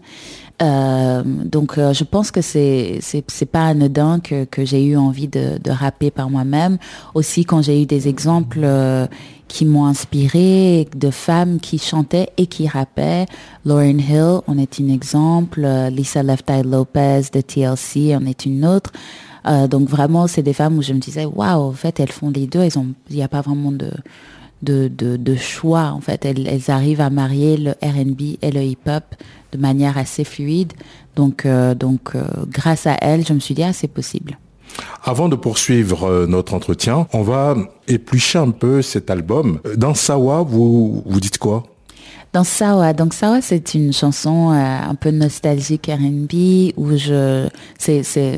Euh, donc euh, je pense que c'est c'est c'est pas anodin que que j'ai eu envie de de rapper par moi-même. Aussi quand j'ai eu des exemples euh, qui m'ont inspiré, de femmes qui chantaient et qui rappaient. Lauryn Hill en est un exemple, euh, Lisa Left Eye Lopez de T L C en est une autre. Euh, donc vraiment, c'est des femmes où je me disais, waouh, en fait, elles font les deux. Elles ont, il n'y a pas vraiment de, de, de, de choix. En fait, elles, elles arrivent à marier le R and B et le hip-hop de manière assez fluide. Donc, euh, donc, euh, grâce à elles, je me suis dit, ah, c'est possible. Avant de poursuivre euh, notre entretien, on va éplucher un peu cet album. Dans Sawa, vous, vous dites quoi? Dans Sawa, donc Sawa, c'est une chanson euh, un peu nostalgique R and B où je, c'est c'est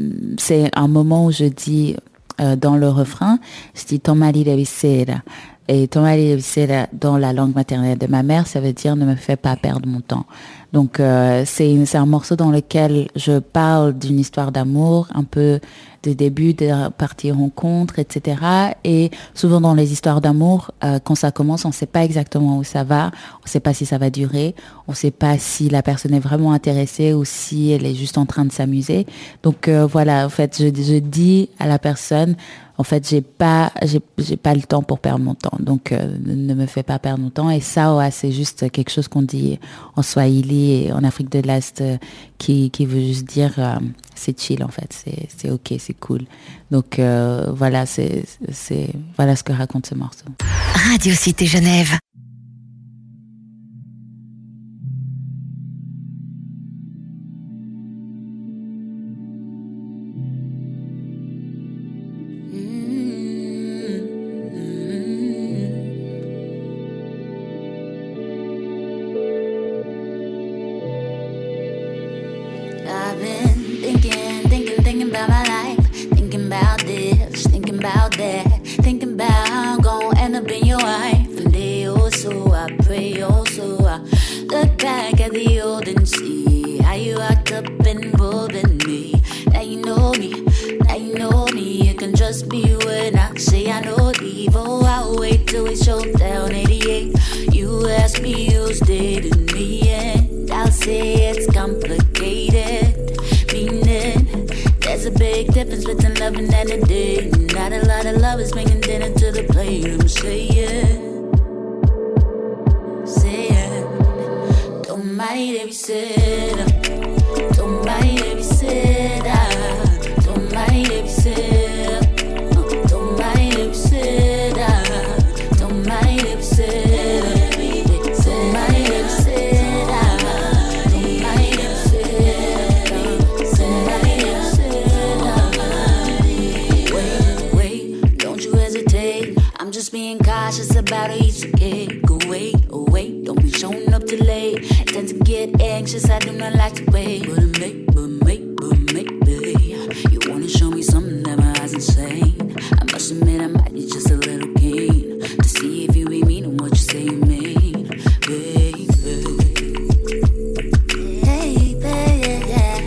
c'est un moment où je dis euh, dans le refrain, je dis Tomari de visera. Et Tomari de visera dans la langue maternelle de ma mère, ça veut dire ne me fais pas perdre mon temps. Donc euh, c'est c'est un morceau dans lequel je parle d'une histoire d'amour, un peu des débuts, de parties rencontres, et cetera. Et souvent dans les histoires d'amour, euh, quand ça commence, on ne sait pas exactement où ça va, on ne sait pas si ça va durer, on ne sait pas si la personne est vraiment intéressée ou si elle est juste en train de s'amuser. Donc euh, voilà, en fait, je, je dis à la personne, en fait, j'ai pas, j'ai, j'ai pas le temps pour perdre mon temps. Donc euh, ne me fais pas perdre mon temps. Et ça, ouais, c'est juste quelque chose qu'on dit en Swahili et en Afrique de l'Est euh, qui qui veut juste dire euh, c'est chill en fait, c'est c'est ok, c'est cool. Donc euh, voilà, c'est c'est voilà ce que raconte ce morceau. Radio Cité Genève. Till we showed down eighty-eight. You asked me who's dating me, and I loving and a day. Not a lot of lovers bringing dinner to the plate. I'm saying, saying, don't mind if you said, don't mind if you said, don't mind if you said, don't mind if you said, don't mind if you said, don't mind if you said. Just being cautious about who you forget. Go wait, oh wait, don't be showing up too late. Tend to get anxious, I do not like to wait. But make, but make, but make, baby, you wanna show me something that my eyes ain't seen. I must admit I might be just a little keen to see if you be meaning what you say you mean, baby. Hey, baby, yeah,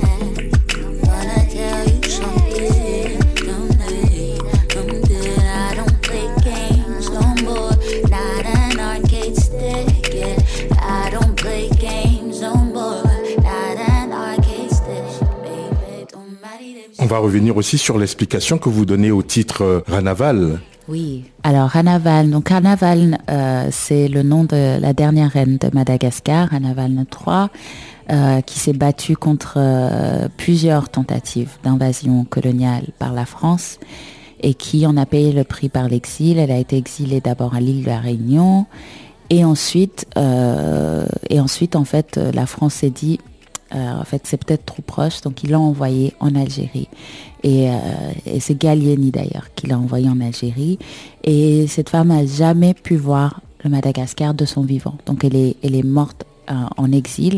wanna tell you something. Someday, someday I don't play games no more. Not an arcade stick, yeah. I don't play games no more. Not an arcade stick, baby. Don't matter. On va revenir aussi sur l'explication que vous donnez au titre euh, Ranaval. Oui, alors Ranaval, donc Ranaval, euh, c'est le nom de la dernière reine de Madagascar, Ranaval trois, euh, qui s'est battue contre euh, plusieurs tentatives d'invasion coloniale par la France et qui en a payé le prix par l'exil. Elle a été exilée d'abord à l'île de la Réunion et ensuite, euh, et ensuite en fait, la France s'est dit, euh, en fait, c'est peut-être trop proche, donc ils l'ont envoyée en Algérie. Et, euh, et c'est Gallieni d'ailleurs qui l'a envoyée en Algérie. Et cette femme n'a jamais pu voir le Madagascar de son vivant. Donc elle est, elle est morte euh, en exil.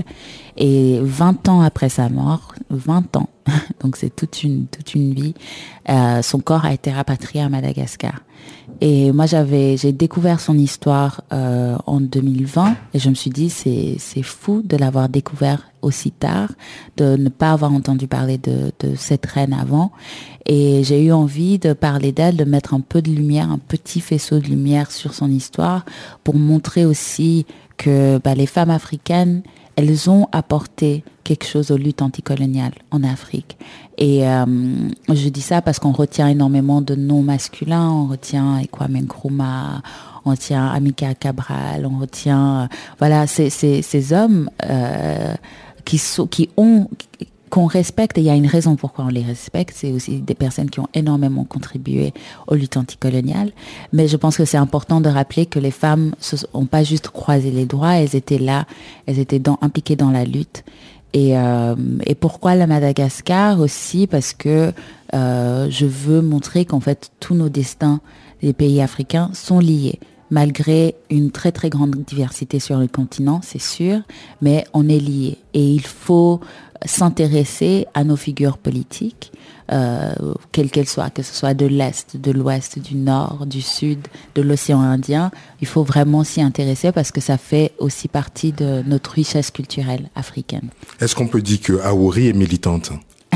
Et vingt ans après sa mort, vingt ans, donc c'est toute une, toute une vie, euh, son corps a été rapatrié à Madagascar. Et moi, j'avais, j'ai découvert son histoire euh, en deux mille vingt et je me suis dit, c'est, c'est fou de l'avoir découvert aussi tard, de ne pas avoir entendu parler de, de cette reine avant. Et j'ai eu envie de parler d'elle, de mettre un peu de lumière, un petit faisceau de lumière sur son histoire pour montrer aussi que bah, les femmes africaines, elles ont apporté quelque chose aux luttes anticoloniales en Afrique. Et euh, je dis ça parce qu'on retient énormément de noms masculins. On retient Kwame Nkrumah, on retient Amilcar Cabral, on retient euh, voilà ces, ces, ces hommes euh, qui, sont, qui ont qu'on respecte, et il y a une raison pourquoi on les respecte, c'est aussi des personnes qui ont énormément contribué aux luttes anticoloniales. Mais je pense que c'est important de rappeler que les femmes n'ont pas juste croisé les doigts, elles étaient là, elles étaient dans, impliquées dans la lutte. Et, euh, et pourquoi la Madagascar aussi? Parce que euh, je veux montrer qu'en fait, tous nos destins des pays africains sont liés. Malgré une très très grande diversité sur le continent, c'est sûr, mais on est liés. Et il faut s'intéresser à nos figures politiques, euh, quelles qu'elles soient, que ce soit de l'Est, de l'Ouest, du Nord, du Sud, de l'océan Indien. Il faut vraiment s'y intéresser parce que ça fait aussi partie de notre richesse culturelle africaine. Est-ce qu'on peut dire que Aouri est militante?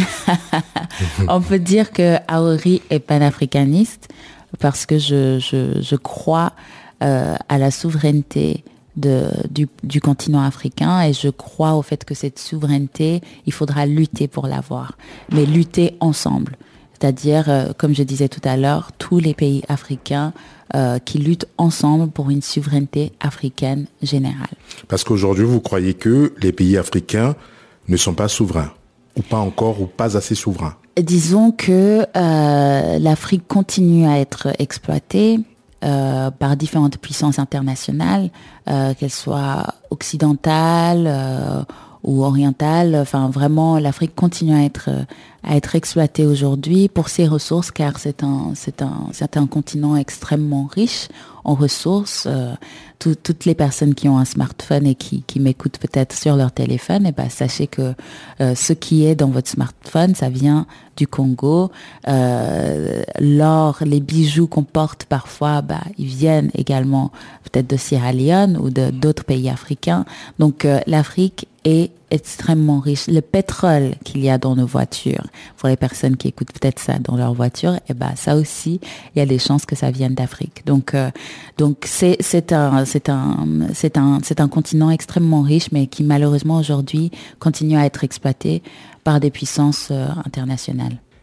On peut dire que Aouri est panafricaniste parce que je, je, je crois euh, à la souveraineté De, du, du continent africain et je crois au fait que cette souveraineté, il faudra lutter pour l'avoir, mais lutter ensemble. C'est-à-dire, euh, comme je disais tout à l'heure, tous les pays africains euh, qui luttent ensemble pour une souveraineté africaine générale. Parce qu'aujourd'hui, vous croyez que les pays africains ne sont pas souverains, ou pas encore, ou pas assez souverains? Disons que euh, l'Afrique continue à être exploitée Euh, par différentes puissances internationales, euh, qu'elles soient occidentales euh, ou orientales. Enfin, vraiment, l'Afrique continue à être à être exploitée aujourd'hui pour ses ressources, car c'est un c'est un c'est un continent extrêmement riche en ressources. Euh, tout, toutes les personnes qui ont un smartphone et qui qui m'écoutent peut-être sur leur téléphone, et ben sachez que euh, ce qui est dans votre smartphone, ça vient du Congo. Euh, l'or, les bijoux qu'on porte parfois, bah, ils viennent également peut-être de Sierra Leone ou de d'autres pays africains. Donc euh, l'Afrique est extrêmement riche. Le pétrole qu'il y a dans nos voitures, pour les personnes qui écoutent peut-être ça dans leur voiture, et ben ça aussi, il y a des chances que ça vienne d'Afrique. Donc euh, donc c'est c'est un c'est un c'est un c'est un continent extrêmement riche, mais qui malheureusement aujourd'hui continue à être exploité par des puissances euh, internationales.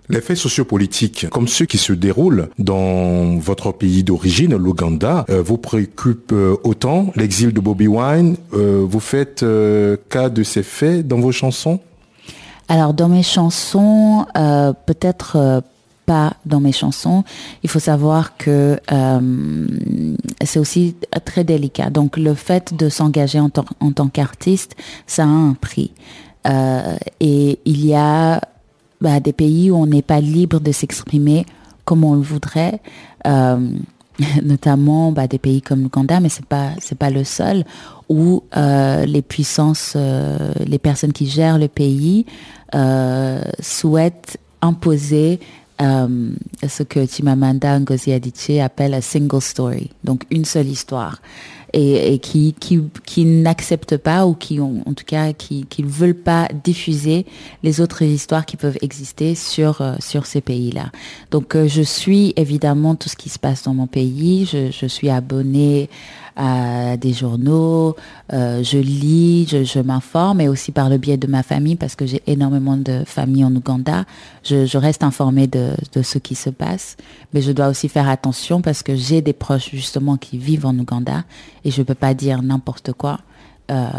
Les faits sociopolitiques, comme ceux qui se déroulent dans votre pays d'origine, l'Ouganda, euh, vous préoccupent euh, autant? L'exil de Bobi Wine, euh, vous faites euh, cas de ces faits dans vos chansons? Alors, dans mes chansons, euh, peut-être euh, pas dans mes chansons. Il faut savoir que euh, c'est aussi très délicat. Donc, le fait de s'engager en, tant- en tant qu'artiste, ça a un prix. Euh, et il y a bah, des pays où on n'est pas libre de s'exprimer comme on le voudrait, euh, notamment bah, des pays comme l'Ouganda, mais c'est pas c'est pas le seul, où euh, les puissances, euh, les personnes qui gèrent le pays euh, souhaitent imposer euh, ce que Chimamanda Ngozi Adichie appelle a single story, donc une seule histoire. Et, et qui, qui, qui n'acceptent pas ou qui ont, en tout cas, qui, qui ne veulent pas diffuser les autres histoires qui peuvent exister sur, euh, sur ces pays-là. Donc, euh, je suis évidemment tout ce qui se passe dans mon pays. Je, je suis abonnée à des journaux, euh, je lis, je, je m'informe, et aussi par le biais de ma famille, parce que j'ai énormément de familles en Ouganda. Je, je reste informée de, de ce qui se passe, mais je dois aussi faire attention parce que j'ai des proches justement qui vivent en Ouganda et je peux pas dire n'importe quoi euh,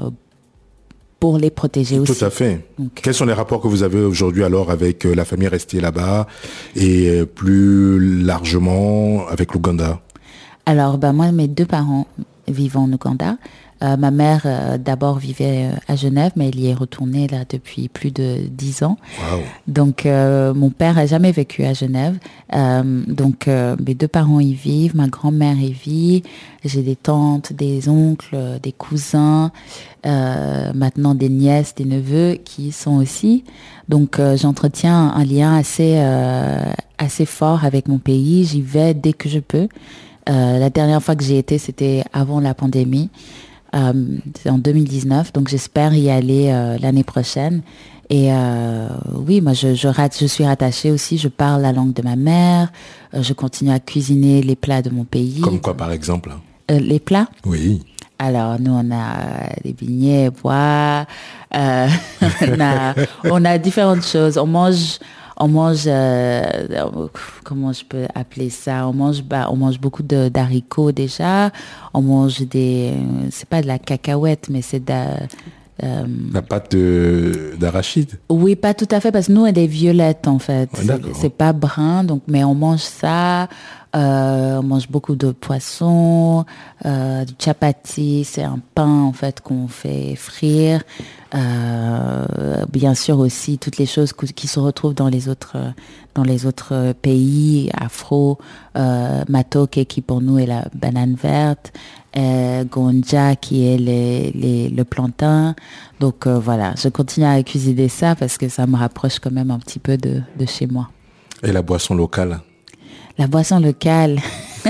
pour les protéger aussi. Tout à fait. Donc, quels sont les rapports que vous avez aujourd'hui alors avec la famille restée là-bas et plus largement avec l'Ouganda? Alors, bah, moi, mes deux parents vivent en Ouganda. Euh, ma mère, euh, d'abord, vivait à Genève, mais elle y est retournée là depuis plus de dix ans. Wow. Donc, euh, mon père a jamais vécu à Genève. Euh, donc, euh, mes deux parents y vivent, ma grand-mère y vit. J'ai des tantes, des oncles, des cousins, euh, maintenant des nièces, des neveux qui y sont aussi. Donc, euh, j'entretiens un lien assez, euh, assez fort avec mon pays. J'y vais dès que je peux. Euh, la dernière fois que j'y étais, c'était avant la pandémie. Euh, c'est en deux mille dix-neuf, donc j'espère y aller euh, l'année prochaine. Et euh, oui, moi, je, je, rate, je suis rattachée aussi. Je parle la langue de ma mère. Euh, je continue à cuisiner les plats de mon pays. Comme quoi, par exemple? euh, Les plats? Oui. Alors, nous, on a des beignets, pois. Euh, on, a, on a différentes choses. On mange... On mange, euh, comment je peux appeler ça? On mange, bah, on mange beaucoup de, d'haricots déjà. On mange des, c'est pas de la cacahuète, mais c'est de euh, la pâte de, d'arachide. Oui, pas tout à fait, parce que nous, on a des violettes en fait. Ah, d'accord. C'est, c'est pas brun, donc, mais on mange ça. Euh, on mange beaucoup de poissons, euh, du chapati, c'est un pain en fait qu'on fait frire. Euh, bien sûr aussi toutes les choses qui se retrouvent dans les autres dans les autres pays afro, euh, matoke qui pour nous est la banane verte, euh, gonja qui est les, les, le plantain. Donc euh, voilà, je continue à cuisiner ça parce que ça me rapproche quand même un petit peu de, de chez moi. Et la boisson locale? La boisson locale,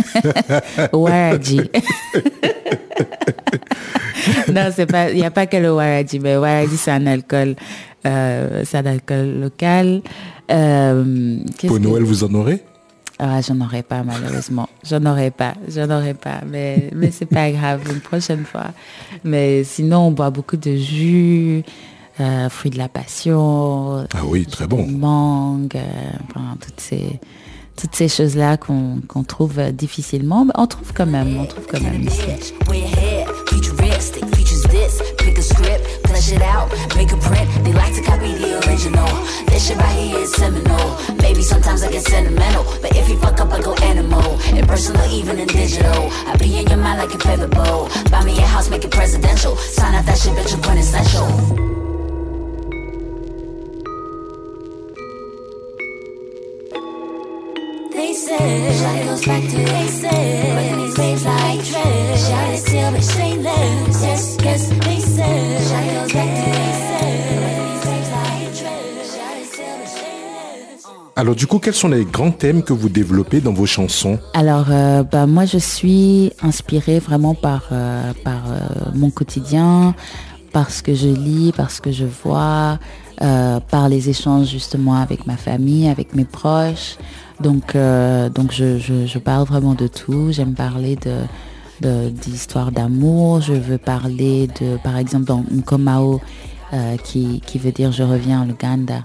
Waraji. Non, c'est pas, il n'y a pas que le Waraji, mais Waraji c'est un alcool, euh, c'est un alcool local. Euh, Pour Noël, que... vous en aurez? Ah, j'en aurai pas malheureusement. J'en aurai pas, j'en aurai pas, mais mais c'est pas grave, une prochaine fois. Mais sinon, on boit beaucoup de jus. Euh, fruits de la passion. Ah oui, très bon. Mangue, euh, enfin, toutes ces toutes ces choses-là qu'on qu'on trouve difficilement, mais on trouve quand même, on trouve quand même ici. They said, Shawty goes back to they said, but these waves like trash. Shawty still but shameless. Yes, yes, they said, Shawty goes back to they said, but these waves like trash. Shawty still but shameless. Alors du coup, quels sont les grands thèmes que vous développez dans vos chansons? Alors, euh, bah, moi, je suis inspirée vraiment par, euh, par euh, mon quotidien, par ce que je lis, par ce que je vois, euh, par les échanges justement avec ma famille, avec mes proches. Donc, euh, donc je, je, je parle vraiment de tout. J'aime parler de, de, d'histoires d'amour. Je veux parler de, par exemple, dans Nkomao, euh, qui, qui veut dire je reviens en Ouganda.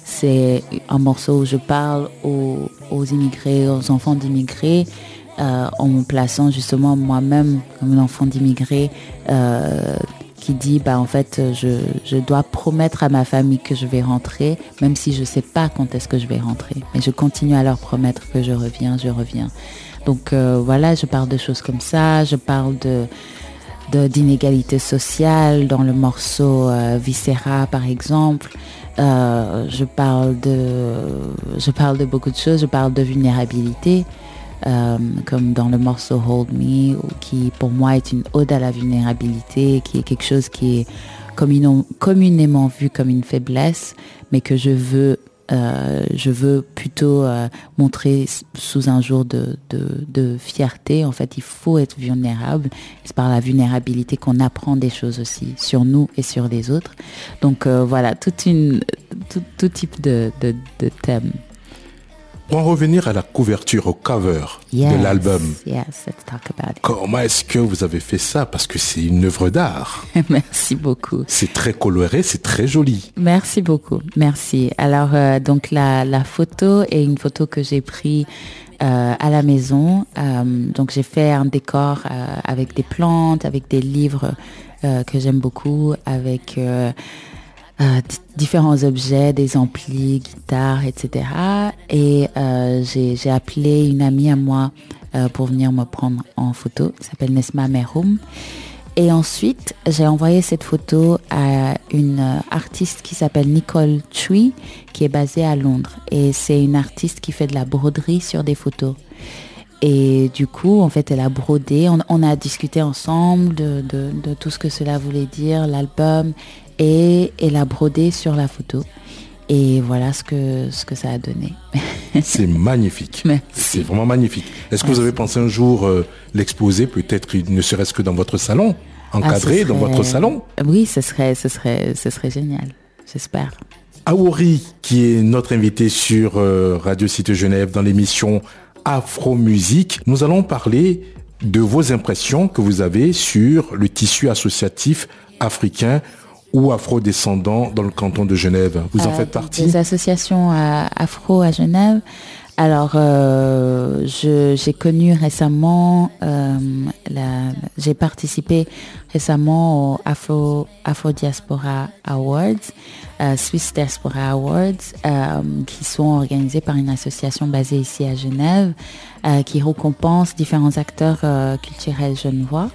c'est un morceau où je parle aux, aux immigrés, aux enfants d'immigrés, euh, en me plaçant justement moi-même comme un enfant d'immigrés euh, qui dit, bah, en fait, je, je dois promettre à ma famille que je vais rentrer, même si je ne sais pas quand est-ce que je vais rentrer. Mais je continue à leur promettre que je reviens, je reviens. Donc euh, voilà, je parle de choses comme ça, je parle de, de, d'inégalité sociale dans le morceau euh, Viscera, par exemple. Euh, je parle de, je parle de beaucoup de choses, je parle de vulnérabilité. Euh, comme dans le morceau Hold Me, qui pour moi est une ode à la vulnérabilité, qui est quelque chose qui est communément, communément vu comme une faiblesse, mais que je veux, euh, je veux plutôt euh, montrer sous un jour de, de, de fierté. En fait, il faut être vulnérable. C'est par la vulnérabilité qu'on apprend des choses aussi sur nous et sur les autres. Donc euh, voilà, toute une, tout, tout type de, de, de thèmes. Pour en revenir à la couverture, au cover yes, de l'album, yes, let's talk about it. Comment est-ce que vous avez fait ça? Parce que c'est une œuvre d'art. Merci beaucoup. C'est très coloré, c'est très joli. Merci beaucoup, merci. Alors, euh, donc la, la photo est une photo que j'ai prise euh, à la maison. Euh, donc, j'ai fait un décor euh, avec des plantes, avec des livres euh, que j'aime beaucoup, avec... Euh, Euh, d- différents objets, des amplis, guitares, et cetera. Et euh, j'ai, j'ai appelé une amie à moi euh, pour venir me prendre en photo, qui s'appelle Nesma Merhoum. Et ensuite, j'ai envoyé cette photo à une euh, artiste qui s'appelle Nicole Tree, qui est basée à Londres. Et c'est une artiste qui fait de la broderie sur des photos. Et du coup, en fait, elle a brodé. On, on a discuté ensemble de, de, de tout ce que cela voulait dire, l'album. Et elle a brodé sur la photo. Et voilà ce que, ce que ça a donné. C'est magnifique. Merci. C'est vraiment magnifique. Est-ce que Merci. vous avez pensé un jour euh, l'exposer, peut-être ne serait-ce que dans votre salon, encadré Ah, ce dans serait... votre salon? Oui, ce serait, ce serait, ce serait génial. J'espère. Aouri, qui est notre invité sur euh, Radio Cité Genève dans l'émission Afro Musique, nous allons parler de vos impressions que vous avez sur le tissu associatif africain ou afro-descendants dans le canton de Genève. Vous en euh, faites partie? Des associations à, afro à Genève. Alors, euh, je, j'ai connu récemment, euh, la, j'ai participé récemment au Afro, Afro Diaspora Awards, euh, Swiss Diaspora Awards, euh, qui sont organisés par une association basée ici à Genève, euh, qui récompense différents acteurs euh, culturels genevois.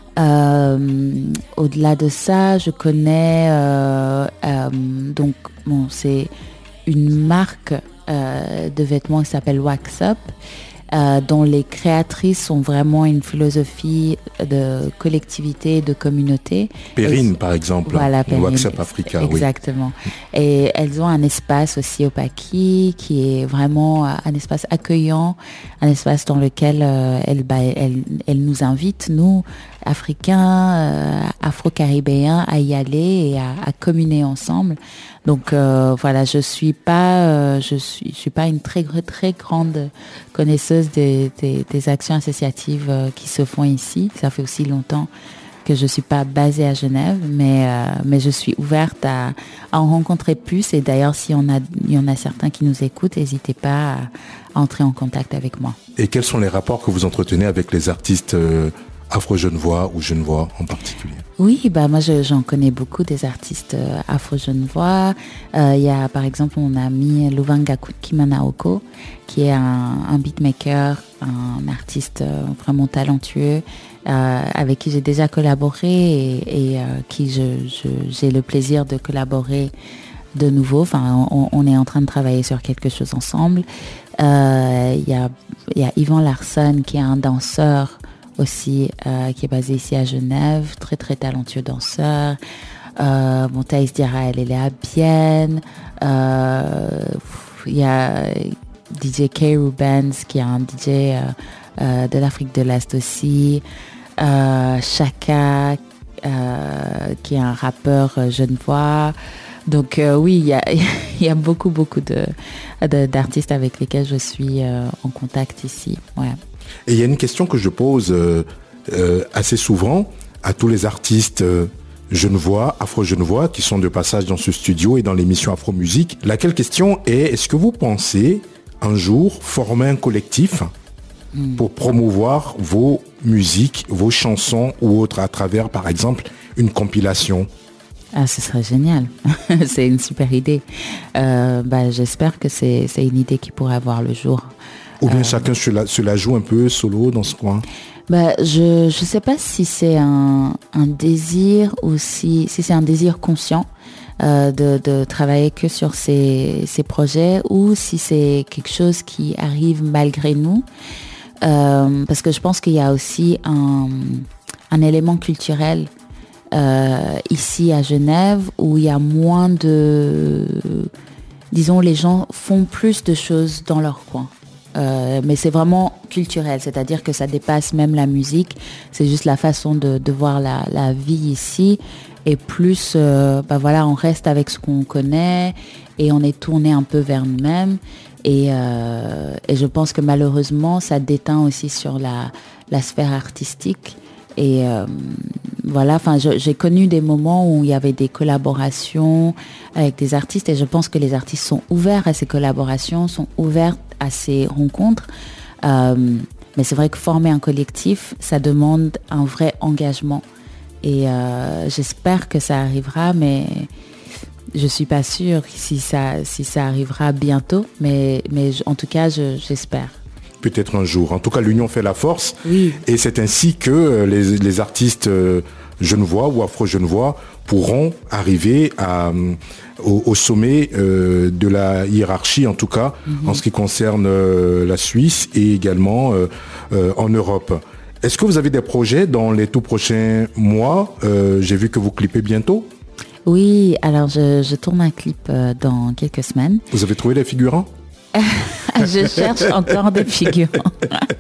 Euh, au-delà de ça, je connais euh, euh, donc bon, c'est une marque euh, de vêtements qui s'appelle Wax Up, euh, dont les créatrices ont vraiment une philosophie de collectivité, de communauté. Perrine, par exemple, voilà, Wax Up Africa. Exactement. Oui. Et elles ont un espace aussi au Paki qui est vraiment un espace accueillant, un espace dans lequel euh, elles, bah, elles, elles nous invitent, nous, Africains, euh, Afro-Caribéens, à y aller et à, à communer ensemble. Donc euh, voilà, je suis pas, euh, je suis, je suis pas une très très grande connaisseuse des, des, des actions associatives euh, qui se font ici. Ça fait aussi longtemps que je suis pas basée à Genève, mais euh, mais je suis ouverte à, à en rencontrer plus. Et d'ailleurs, si on a, il y en a certains qui nous écoutent, n'hésitez pas à, à entrer en contact avec moi. Et quels sont les rapports que vous entretenez avec les artistes euh, afro-genevois ou genevois en particulier? Oui, bah moi je, j'en connais beaucoup des artistes euh, afro-genevois. Il euh, y a par exemple mon ami Luvanga Kimanaoko, qui est un, un beatmaker, un artiste euh, vraiment talentueux, euh, avec qui j'ai déjà collaboré et, et euh, qui je, je, j'ai le plaisir de collaborer de nouveau. Enfin, on, on est en train de travailler sur quelque chose ensemble. Il euh, y a, y a Yvan Larson, qui est un danseur aussi, euh, qui est basé ici à Genève, très très talentueux danseur. Euh, bon, Thaïs Diarra, elle, elle est à Bienne. Il euh, y a D J K. Rubens, qui est un D J euh, euh, de l'Afrique de l'Est aussi. Euh, Chaka, euh, qui est un rappeur euh, genevois. Donc euh, oui, il y a, y a beaucoup beaucoup de, de, d'artistes avec lesquels je suis euh, en contact ici. Ouais. Et il y a une question que je pose euh, euh, assez souvent à tous les artistes euh, genevois, afro-genevois qui sont de passage dans ce studio et dans l'émission Afro Musique. Laquelle question est, est-ce que vous pensez un jour former un collectif mmh. pour promouvoir vos musiques, vos chansons ou autres à travers, par exemple, une compilation? Ah, ce serait génial. C'est une super idée. Euh, bah, j'espère que c'est, c'est une idée qui pourrait avoir le jour. Ou bien euh, chacun se la, se la joue un peu solo dans ce coin? Bah, je ne sais pas si c'est un, un désir ou si, si c'est un désir conscient euh, de, de travailler que sur ces, ces projets ou si c'est quelque chose qui arrive malgré nous. Euh, parce que je pense qu'il y a aussi un, un élément culturel Euh, ici à Genève où il y a moins de, disons, les gens font plus de choses dans leur coin. Euh, mais c'est vraiment culturel, c'est-à-dire que ça dépasse même la musique. C'est juste la façon de, de voir la, la vie ici. Et plus, euh, bah voilà, on reste avec ce qu'on connaît et on est tourné un peu vers nous-mêmes. Et, euh, et je pense que malheureusement, ça déteint aussi sur la, la sphère artistique. Et euh, voilà, enfin, j'ai connu des moments où il y avait des collaborations avec des artistes et je pense que les artistes sont ouverts à ces collaborations, sont ouverts à ces rencontres. Euh, mais c'est vrai que former un collectif, ça demande un vrai engagement. Et euh, j'espère que ça arrivera, mais je suis pas sûre si ça, si ça arrivera bientôt. Mais, mais en tout cas, je, j'espère. Peut-être un jour. En tout cas, l'union fait la force. Oui. Et c'est ainsi que les, les artistes genevois ou afro-genevois pourront arriver à, au, au sommet euh, de la hiérarchie, en tout cas, mm-hmm. en ce qui concerne euh, la Suisse et également euh, euh, en Europe. Est-ce que vous avez des projets dans les tout prochains mois? euh, J'ai vu que vous clippez bientôt. Oui, alors je, je tourne un clip euh, dans quelques semaines. Vous avez trouvé les figurants? Je cherche encore des figurants.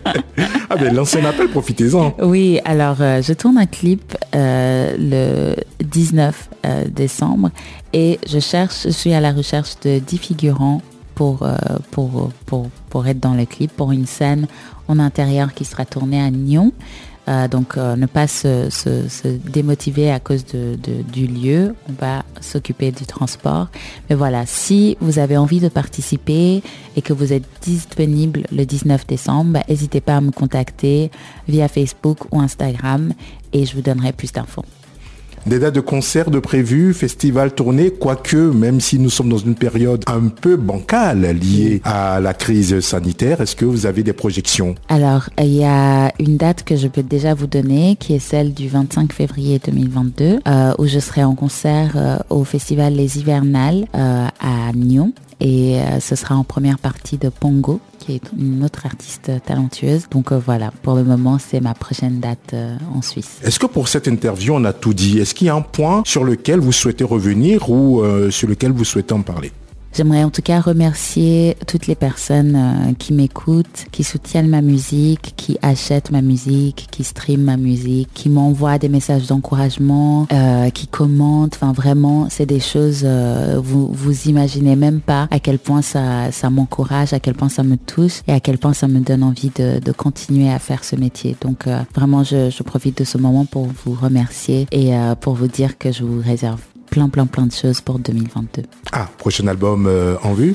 Ah ben l'ancien appel, profitez-en. Oui, alors euh, je tourne un clip euh, le dix-neuf euh, décembre et je cherche, je suis à la recherche de dix figurants pour, euh, pour, pour, pour être dans le clip, pour une scène en intérieur qui sera tournée à Nyon. Euh, donc euh, ne pas se, se, se démotiver à cause de, de, du lieu, on va s'occuper du transport. Mais voilà, si vous avez envie de participer et que vous êtes disponible le dix-neuf décembre, bah, n'hésitez pas à me contacter via Facebook ou Instagram et je vous donnerai plus d'infos. Des dates de concerts de prévues, festivals, tournées, quoique, même si nous sommes dans une période un peu bancale liée à la crise sanitaire, est-ce que vous avez des projections? Alors, il y a une date que je peux déjà vous donner, qui est celle du vingt-cinq février deux mille vingt-deux, euh, où je serai en concert euh, au festival Les Hivernales euh, à Nyon. Et euh, ce sera en première partie de Pongo, qui est une autre artiste talentueuse. Donc euh, voilà, pour le moment, c'est ma prochaine date euh, en Suisse. Est-ce que pour cette interview, on a tout dit? Est-ce qu'il y a un point sur lequel vous souhaitez revenir ou euh, sur lequel vous souhaitez en parler? J'aimerais en tout cas remercier toutes les personnes euh, qui m'écoutent, qui soutiennent ma musique, qui achètent ma musique, qui streament ma musique, qui m'envoient des messages d'encouragement, euh, qui commentent. Enfin vraiment, c'est des choses, euh, vous vous imaginez même pas à quel point ça, ça m'encourage, à quel point ça me touche et à quel point ça me donne envie de, de continuer à faire ce métier. Donc euh, vraiment, je, je profite de ce moment pour vous remercier et euh, pour vous dire que je vous réserve plein, plein, plein de choses pour deux mille vingt-deux. Ah, prochain album euh, en vue?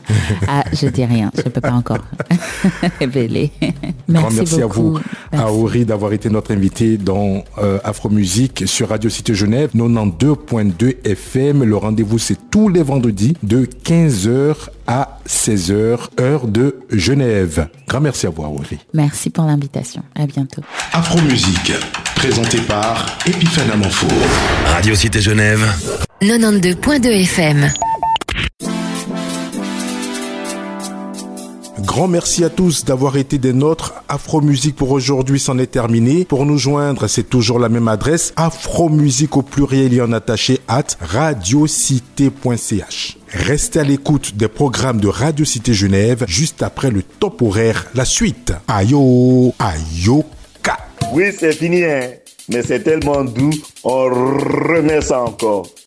Ah, je dis rien, je ne peux pas encore révéler. Merci, Grand merci à vous, merci. Aori, d'avoir été notre invité dans euh, Afro Musique sur Radio Cité Genève, quatre-vingt-douze virgule deux F M. Le rendez-vous, c'est tous les vendredis de quinze heures à seize heures, heure de Genève. Grand merci à vous, Aori. Merci pour l'invitation. À bientôt. Afro Musique, présenté par Epiphane Amanfour. Radio Cité Genève. quatre-vingt-douze virgule deux F M. Grand merci à tous d'avoir été des nôtres. Afro Musique pour aujourd'hui s'en est terminé. Pour nous joindre, c'est toujours la même adresse. Afro Musique au pluriel et en attaché at radiocité point c h. Restez à l'écoute des programmes de Radio Cité Genève juste après le top horaire. La suite. Ayo, ayo, ka. Oui, c'est fini, hein. Mais c'est tellement doux. On remet ça encore.